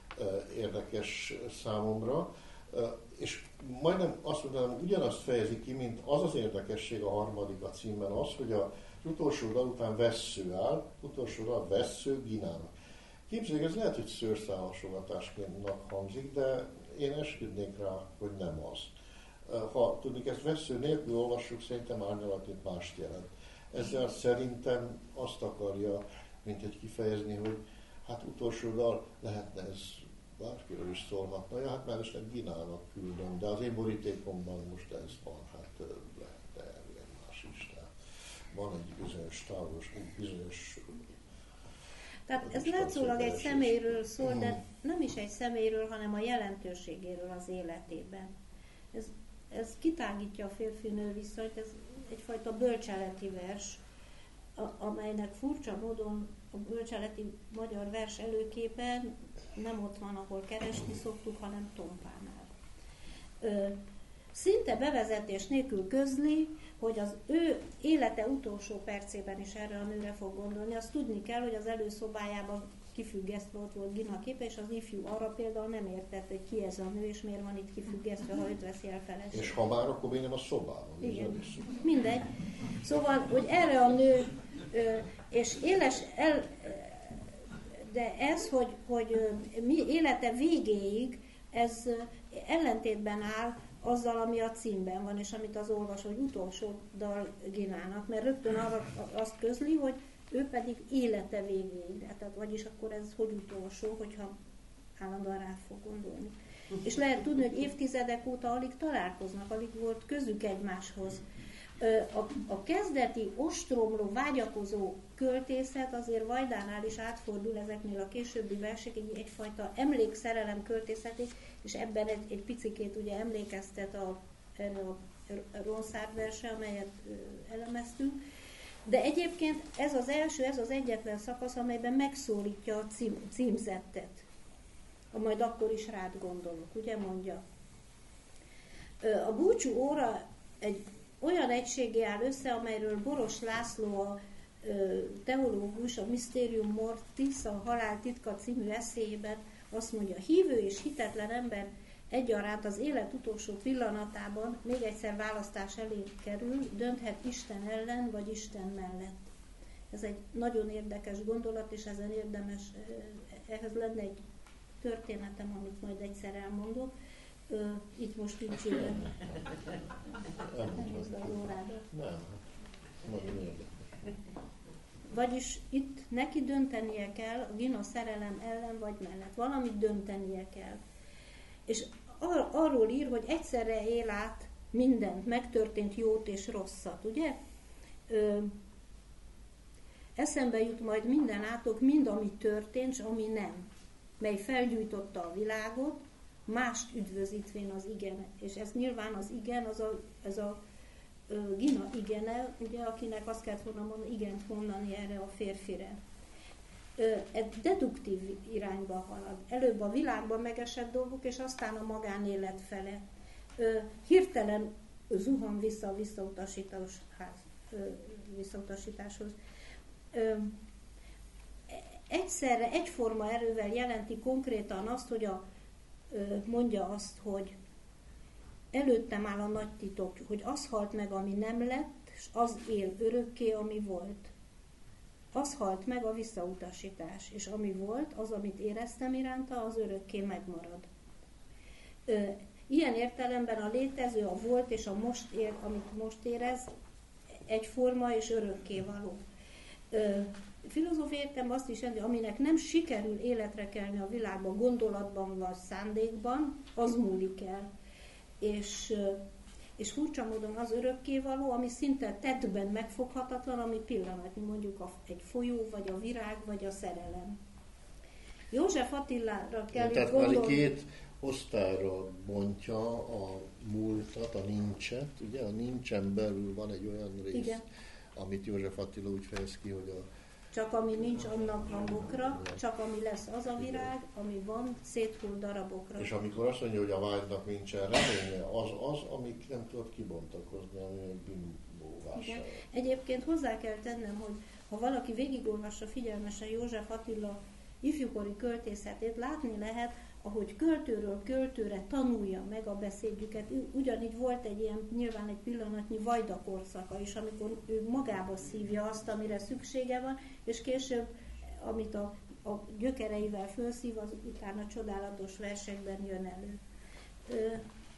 érdekes számomra, és majdnem azt mondanám, ugyanazt fejezi ki, mint az az érdekesség a harmadik a címben az, hogy a az utolsó dal után vessző áll, utolsó dal vessző Ginának. Képzeljük, ez lehet, hogy szőrszálasogatásként hangzik, de én esküdnék rá, hogy nem az. Ha tudnik, ezt vessző nélkül olvassuk, szerintem árnyalaként mást jelent. Ezzel szerintem azt akarja, mint egy kifejezni, hogy hát utolsó dal lehetne ez, bárkiről is szólhatna, ja, hát mellesleg Ginának küldöm, de az én borítékomban most ez van, hát lehetne más is. Van egy bizonyos távos, egy bizonyos... Tehát ez látszólag egy személyről szól, de nem is egy személyről, hanem a jelentőségéről az életében. Ez, ez kitágítja a férfi-nő viszonyt, ez egyfajta bölcseleti vers, amelynek furcsa módon a bölcseleti magyar vers előképe nem ott van, ahol keresni szoktuk, hanem Tompánál. Ö, szinte bevezetés nélkül közli, hogy az ő élete utolsó percében is erre a nőre fog gondolni. Azt tudni kell, hogy az előszobájában kifüggesztve ott volt Gina képe, és az ifjú arra például nem értett, hogy ki ez a nő, és miért van itt kifüggesztve, ha őt veszi el feleség. És ha már, akkor még nem a szobában. Igen, mindegy. Szóval, hogy erre a nő, és éles, el, de ez, hogy, hogy mi élete végéig, ez ellentétben áll azzal, ami a címben van, és amit az olvasó, hogy utolsó dal Ginának, mert rögtön arra azt közli, hogy ő pedig élete végéig, tehát vagyis akkor ez hogy utolsó, hogyha állandóan rá fog gondolni. És lehet tudni, hogy évtizedek óta alig találkoznak, alig volt közük egymáshoz. A, a kezdeti ostromló, vágyakozó költészet azért Vajdánál is átfordul ezeknél a későbbi versek, egy, egyfajta emlékszerelem költészeti, és ebben egy, egy picikét ugye emlékeztet a, erre a Ronsard verse, amelyet elemeztünk. De egyébként ez az első, ez az egyetlen szakasz, amelyben megszólítja a cím, címzettet. Majd akkor is rád gondolok, ugye mondja. A búcsú óra egy olyan egységgé áll össze, amelyről Boros László, a teológus, a Mysterium Mortis, a Halál titka című eszéjében azt mondja, hívő és hitetlen ember egyaránt az élet utolsó pillanatában még egyszer választás elé kerül, dönthet Isten ellen vagy Isten mellett. Ez egy nagyon érdekes gondolat, és ezen érdemes, ehhez lenne egy történetem, amit majd egyszer elmondok. Itt most nincs idő. Elhozd az órádat. Nem, nagyon érdekes. Vagyis itt neki döntenie kell a Gina szerelem ellen vagy mellett. Valamit döntenie kell. És ar- arról ír, hogy egyszerre él át mindent, megtörtént jót és rosszat, ugye? Ö, eszembe jut majd minden átok, mind ami történt, s ami nem, mely felgyújtotta a világot, mást üdvözítvén az igen. És ez nyilván az igen, az a, ez a ö, Gina igene, ugye, akinek azt kellett volna mondani, igent mondani erre a férfire. Ö, egy deduktív irányba halad. Előbb a világban megesett dolgok, és aztán a magánélet fele. Ö, hirtelen zuhan vissza a visszautasítás, ö, visszautasításhoz. Ö, egyszerre, egyforma erővel jelenti konkrétan azt, hogy a mondja azt, hogy előttem áll a nagy titok, hogy az halt meg, ami nem lett, és az él örökké, ami volt. Az halt meg a visszautasítás, és ami volt, az, amit éreztem iránta, az örökké megmarad. Ilyen értelemben a létező, a volt és a most ér, amit most érez, egyforma és örökké való. Filozófiai értelemben azt is jelenti, aminek nem sikerül életre kelni a világban, gondolatban vagy szándékban, az múlik el. És, és furcsa módon az örökkévaló, ami szinte tettben megfoghatatlan, ami pillanatnyi, mondjuk a, egy folyó, vagy a virág, vagy a szerelem. József Attilára kell itt gondolni. Tehát két osztályra bontja a múltat, a nincset. Ugye a nincsen belül van egy olyan rész, igen, amit József Attila úgy fejez ki, hogy a csak ami nincs, annak van bokra, csak ami lesz, az a virág, ami van, széthull darabokra. És amikor azt mondja, hogy a vágynak nincsen reménye, az az, amit nem tudod kibontakozni, ami egy bimbóvásár. Egyébként hozzá kell tennem, hogy ha valaki végigolvassa figyelmesen József Attila ifjúkori költészetét, látni lehet, ahogy költőről költőre tanulja meg a beszédjüket. Ugyanígy volt egy ilyen, nyilván egy pillanatnyi Vajda korszaka is, amikor ő magába szívja azt, amire szüksége van, és később, amit a, a gyökereivel felszív, az utána csodálatos versekben jön elő. Ö,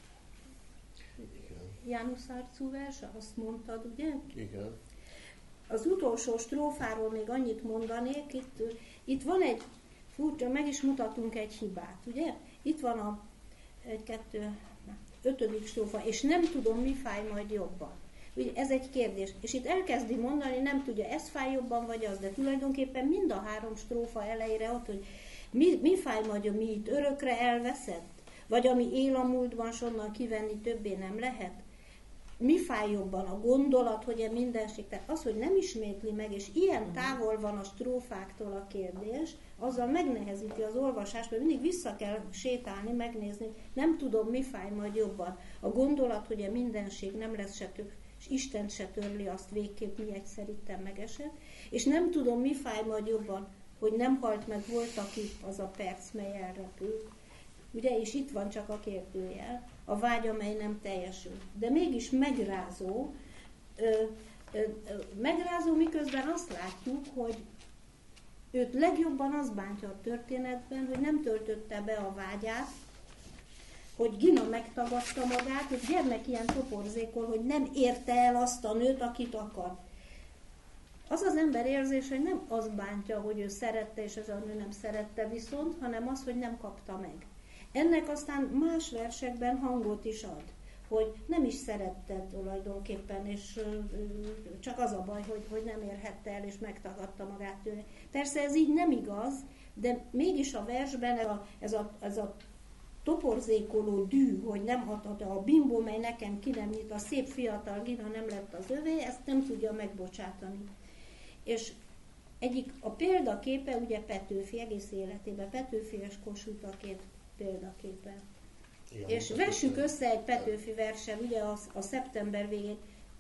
János Arcú verse, azt mondtad, ugye? Igen. Az utolsó strófáról még annyit mondanék, itt, itt van egy furcsa, meg is mutatunk egy hibát, ugye? Itt van a egy, kettő, ötödik strófa, és nem tudom, mi fáj majd jobban. Ugye ez egy kérdés. És itt elkezdi mondani, nem tudja, ez fáj jobban, vagy az, de tulajdonképpen mind a három strófa elejére ott, hogy mi, mi fáj majd, mi itt örökre elveszett? Vagy ami él a múltban, s onnan kivenni többé nem lehet? Mi fáj jobban? A gondolat, hogy a mindenség? Tehát az, hogy nem ismétli meg, és ilyen távol van a strófáktól a kérdés, azzal megnehezíti az olvasást, mert mindig vissza kell sétálni, megnézni, nem tudom, mi fáj majd jobban. A gondolat, hogy a mindenség nem lesz se több, és Isten se törli, azt végképp mi egyszer itten megesett, és nem tudom, mi fáj majd jobban, hogy nem halt meg, volt, aki az a perc, mely elrepült. Ugye, és itt van csak a kérdőjel, a vágy, amely nem teljesül. De mégis megrázó, ö, ö, ö, megrázó, miközben azt látjuk, hogy őt legjobban az bántja a történetben, hogy nem töltötte be a vágyát, hogy Gina megtagadta magát, hogy gyermek ilyen toporzékol, hogy nem érte el azt a nőt, akit akar. Az az ember érzése, hogy nem az bántja, hogy ő szerette, és ez a nő nem szerette viszont, hanem az, hogy nem kapta meg. Ennek aztán más versekben hangot is ad, hogy nem is szerette tulajdonképpen, és csak az a baj, hogy, hogy nem érhette el, és megtagadta magát tőle. Persze ez így nem igaz, de mégis a versben ez a, ez a, ez a toporzékoló dű, hogy nem adhat a bimbó, mely nekem ki nem nyit, a szép fiatal Gina nem lett az övé, ezt nem tudja megbocsátani. És egyik, a példaképe ugye Petőfi egész életében, Petőfi és Kossuth a két példaképe. Igen, és vessük össze egy Petőfi versen, ugye a, a szeptember végén,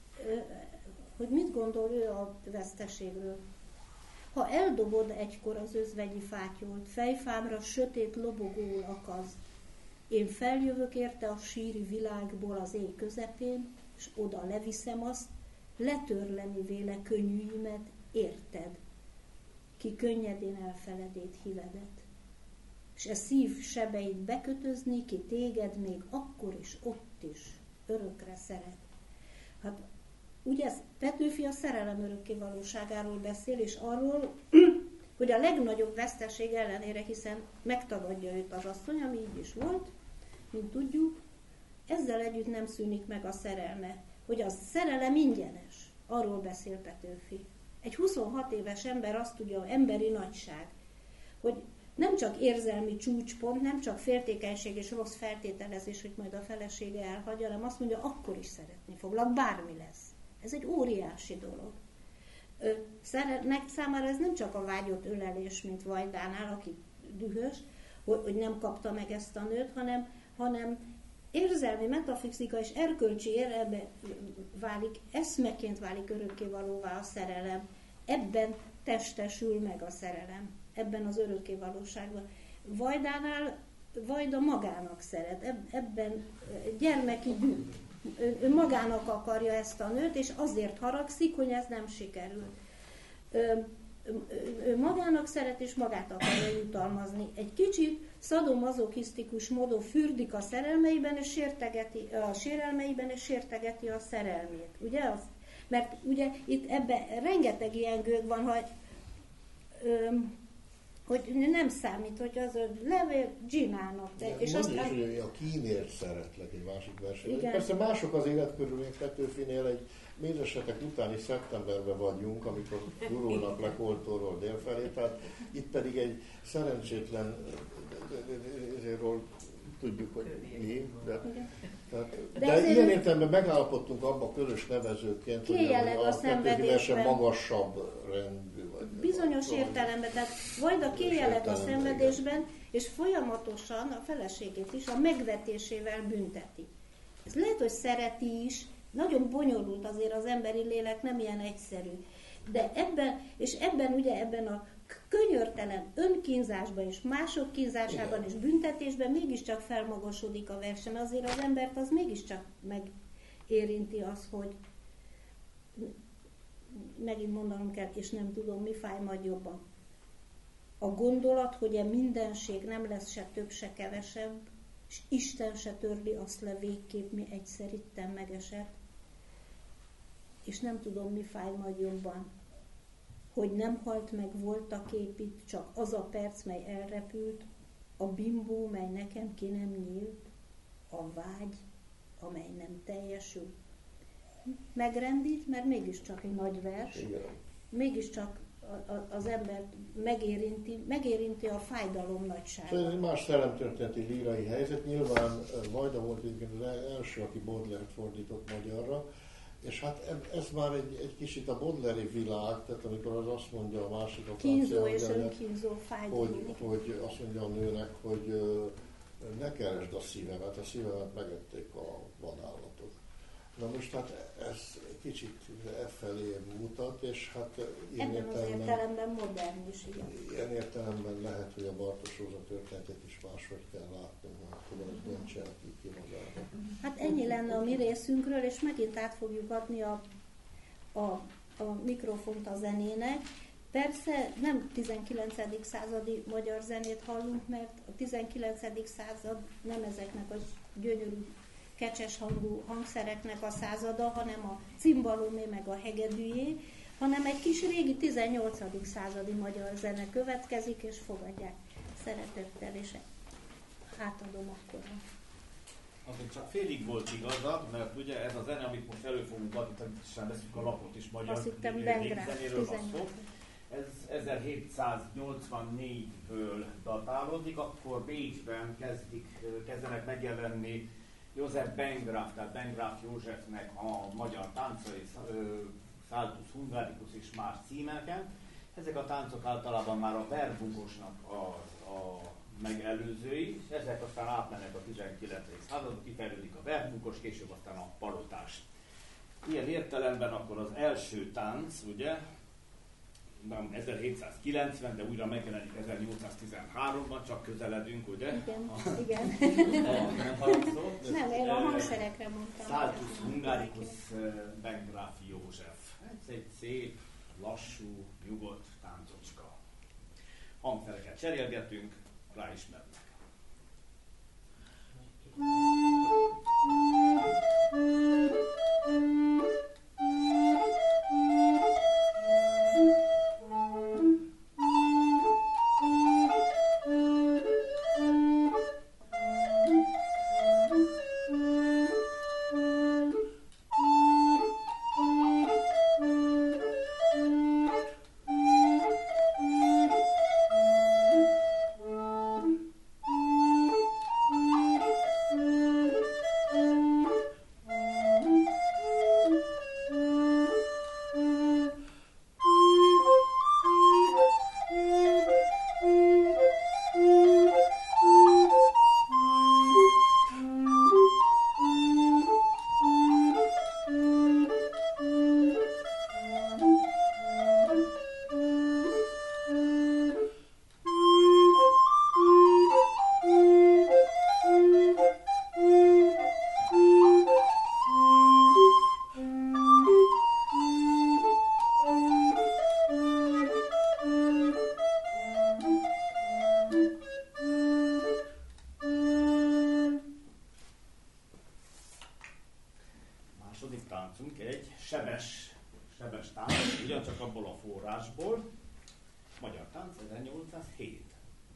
hogy mit gondol ő a veszteségről. Ha eldobod egykor az özvegyi fátyolt, fejfámra sötét lobogól akaz, én feljövök érte a síri világból az éj közepén, és oda leviszem azt, letörleni véle könnyűimet, érted, ki könnyedén elfeledét hívedet. És e szív sebeit bekötözni, ki téged még akkor is, ott is örökre szeret. Hát ugye Petőfi a szerelem örökké valóságáról beszél, és arról, hogy a legnagyobb veszteség ellenére, hiszen megtagadja őt az asszony, ami így is volt, mint tudjuk, ezzel együtt nem szűnik meg a szerelme, hogy a szerelem ingyenes. Arról beszél Petőfi. Egy huszonhat éves ember azt tudja, emberi nagyság, hogy nem csak érzelmi csúcspont, nem csak féltékenység és rossz feltételezés, hogy majd a felesége elhagyja, hanem azt mondja, akkor is szeretni foglak, bármi lesz. Ez egy óriási dolog. Nek számára ez nem csak a vágyott ölelés, mint Vajdánál, aki dühös, hogy nem kapta meg ezt a nőt, hanem, hanem érzelmi, metafizika és erkölcsi érelme válik, eszmeként válik örökkévalóvá a szerelem. Ebben testesül meg a szerelem, ebben az örökkévalóságban. Vajdánál Vajda magának szeret, ebben gyermeki dű. Ő magának akarja ezt a nőt, és azért haragszik, hogy ez nem sikerül. Ő, ő magának szeret, és magát akarja jutalmazni. Egy kicsit szadomazochisztikus módon fürdik a szerelmeiben, és sértegeti, a sérelmeiben, és sértegeti a szerelmét. Ugye? Azt, mert ugye itt ebben rengeteg ilyen gőg van, hogy, öm, hogy nem számít, hogy az a levél Ginának. De, és azt is, hogy a kímért szeretlek egy másik versenyben. Persze mások az életkörülmények Petőfinél, egy mézesetek utáni szeptemberben vagyunk, amikor gurulnak le Koltóról délfelé, tehát itt pedig egy szerencsétlen, ezértről tudjuk, hogy mi, de, tehát, de, de ilyen értelemben megállapodtunk abban közös nevezőként, hogy a, a Petőfi magasabb rendű. Vagy bizonyos vagy, értelemben, tehát Vajda kéjeleg a szenvedésben, és folyamatosan a feleségét is a megvetésével bünteti. Ez lehet, hogy szereti is, nagyon bonyolult azért az emberi lélek, nem ilyen egyszerű. De ebben, és ebben ugye ebben a könyörtelen önkínzásban és mások kínzásában igen. és büntetésben mégiscsak felmagasodik a verseny. Azért az embert az mégiscsak megérinti az, hogy megint mondanom kell, és nem tudom, mi fáj majd jobban. A gondolat, hogy a mindenség nem lesz se több, se kevesebb, és Isten se törli azt le végképp, mi egyszer itten megesett. És nem tudom, mi fáj majd jobban, hogy nem halt meg voltak épp itt, csak az a perc, mely elrepült, a bimbó, mely nekem ki nem nyílt, a vágy, amely nem teljesül. Megrendít, mert mégiscsak egy nagy vers, igen. mégiscsak az embert megérinti, megérinti a fájdalom nagysága. Ez egy más szellemtörténeti lírai helyzet. Nyilván Vajda volt egyébként az első, aki Baudelaire-t fordított magyarra, és hát ez már egy, egy kicsit a Baudelaire-i világ, tehát amikor az azt mondja a másik a kínzó és önkínzó fájdalom. Hogy, hogy azt mondja a nőnek, hogy ne keresd a szívemet, a szívemet megették a vadállatok. Na most hát ez kicsit e felé mutat, és hát ilyen ebben az értelemben modern is, igen. Ilyen értelemben lehet, hogy a Bartos Rózsa történetet is máshogy kell látni, hogy tudom, hogy nem csináljuk ki magába. Hát ennyi lenne a mi részünkről, és megint át fogjuk adni a, a, a mikrofont a zenének. Persze nem tizenkilencedik századi magyar zenét hallunk, mert a tizenkilencedik század nem ezeknek a gyönyörű kecses hangú hangszereknek a százada, hanem a cimbalomé meg a hegedűjé, hanem egy kis régi tizennyolcadik századi magyar zene következik, és fogadják szeretettel, és átadom akkor. Azért csak félig volt igazad, mert ugye ez a zene, amit most elő fogunk adni, természetesen veszünk a lapot is magyar zenéről van szó. Ez ezerhétszáznyolcvannégyből datálódik, akkor Bécsben kezdik, kezdenek megjelenni József Bengraf, tehát Bengraf Józsefnek a magyar táncai, Saltus Hungaricus és más címeken. Ezek a táncok általában már a verbungosnak a, a megelőzői, és ezek aztán átmennek a tizenkilencedik századba, kifejlődik a verbungos, később aztán a palotás. Ilyen értelemben akkor az első tánc, ugye, nem ezerhétszázkilencven, de újra megjelenik ezernyolcszáztizenháromban, csak közeledünk, ugye? Igen, a, igen. A, nem haragszol? Nem, én a hangszerekre mondtam. Saltus Hungaricus Bengraf József. Ez egy szép, lassú, nyugodt táncocska. Hangszereket cserélgetünk, ráismernek. ezernyolcszázhét.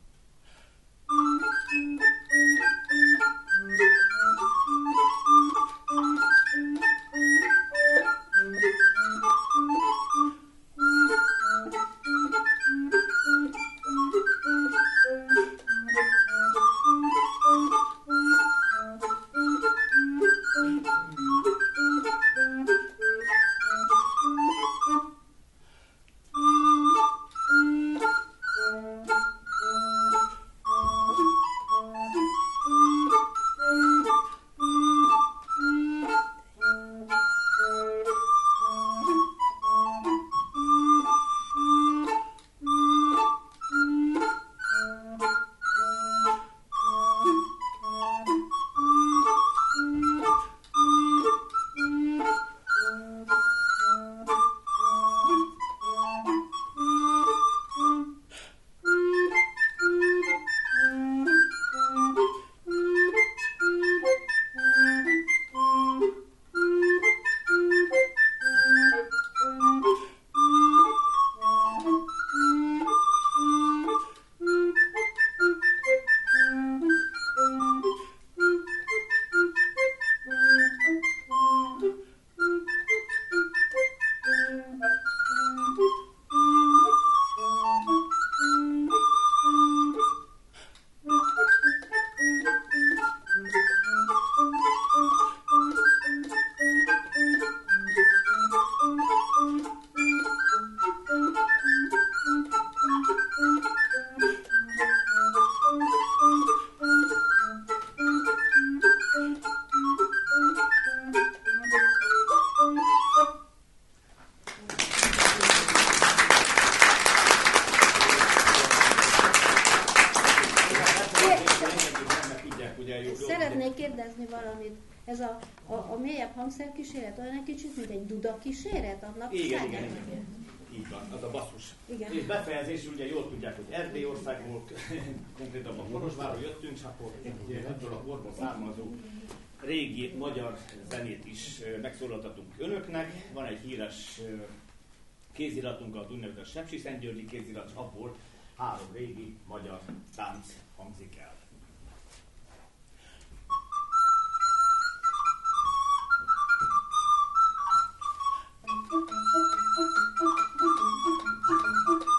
Szeretnék kérdezni valamit. Ez a, a, a mélyebb hangszerkíséret olyan egy kicsit, mint egy duda kíséret? Annak igen, igen, igen. Így van, az a basszus. Igen. És befejezés, ugye jól tudják, hogy Erdélyországból, konkrétabban Kolozsvárról jöttünk, és akkor ebből a korból származó régi magyar zenét is megszólaltatunk önöknek. Van egy híres kéziratunk, az úgynevezett Sepsiszentgyörgyi kézirat, abból három régi magyar tánc hangzik el. Thank you.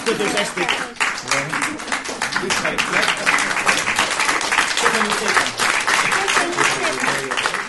közös estét! Köszönjük szépen! Köszönjük szépen!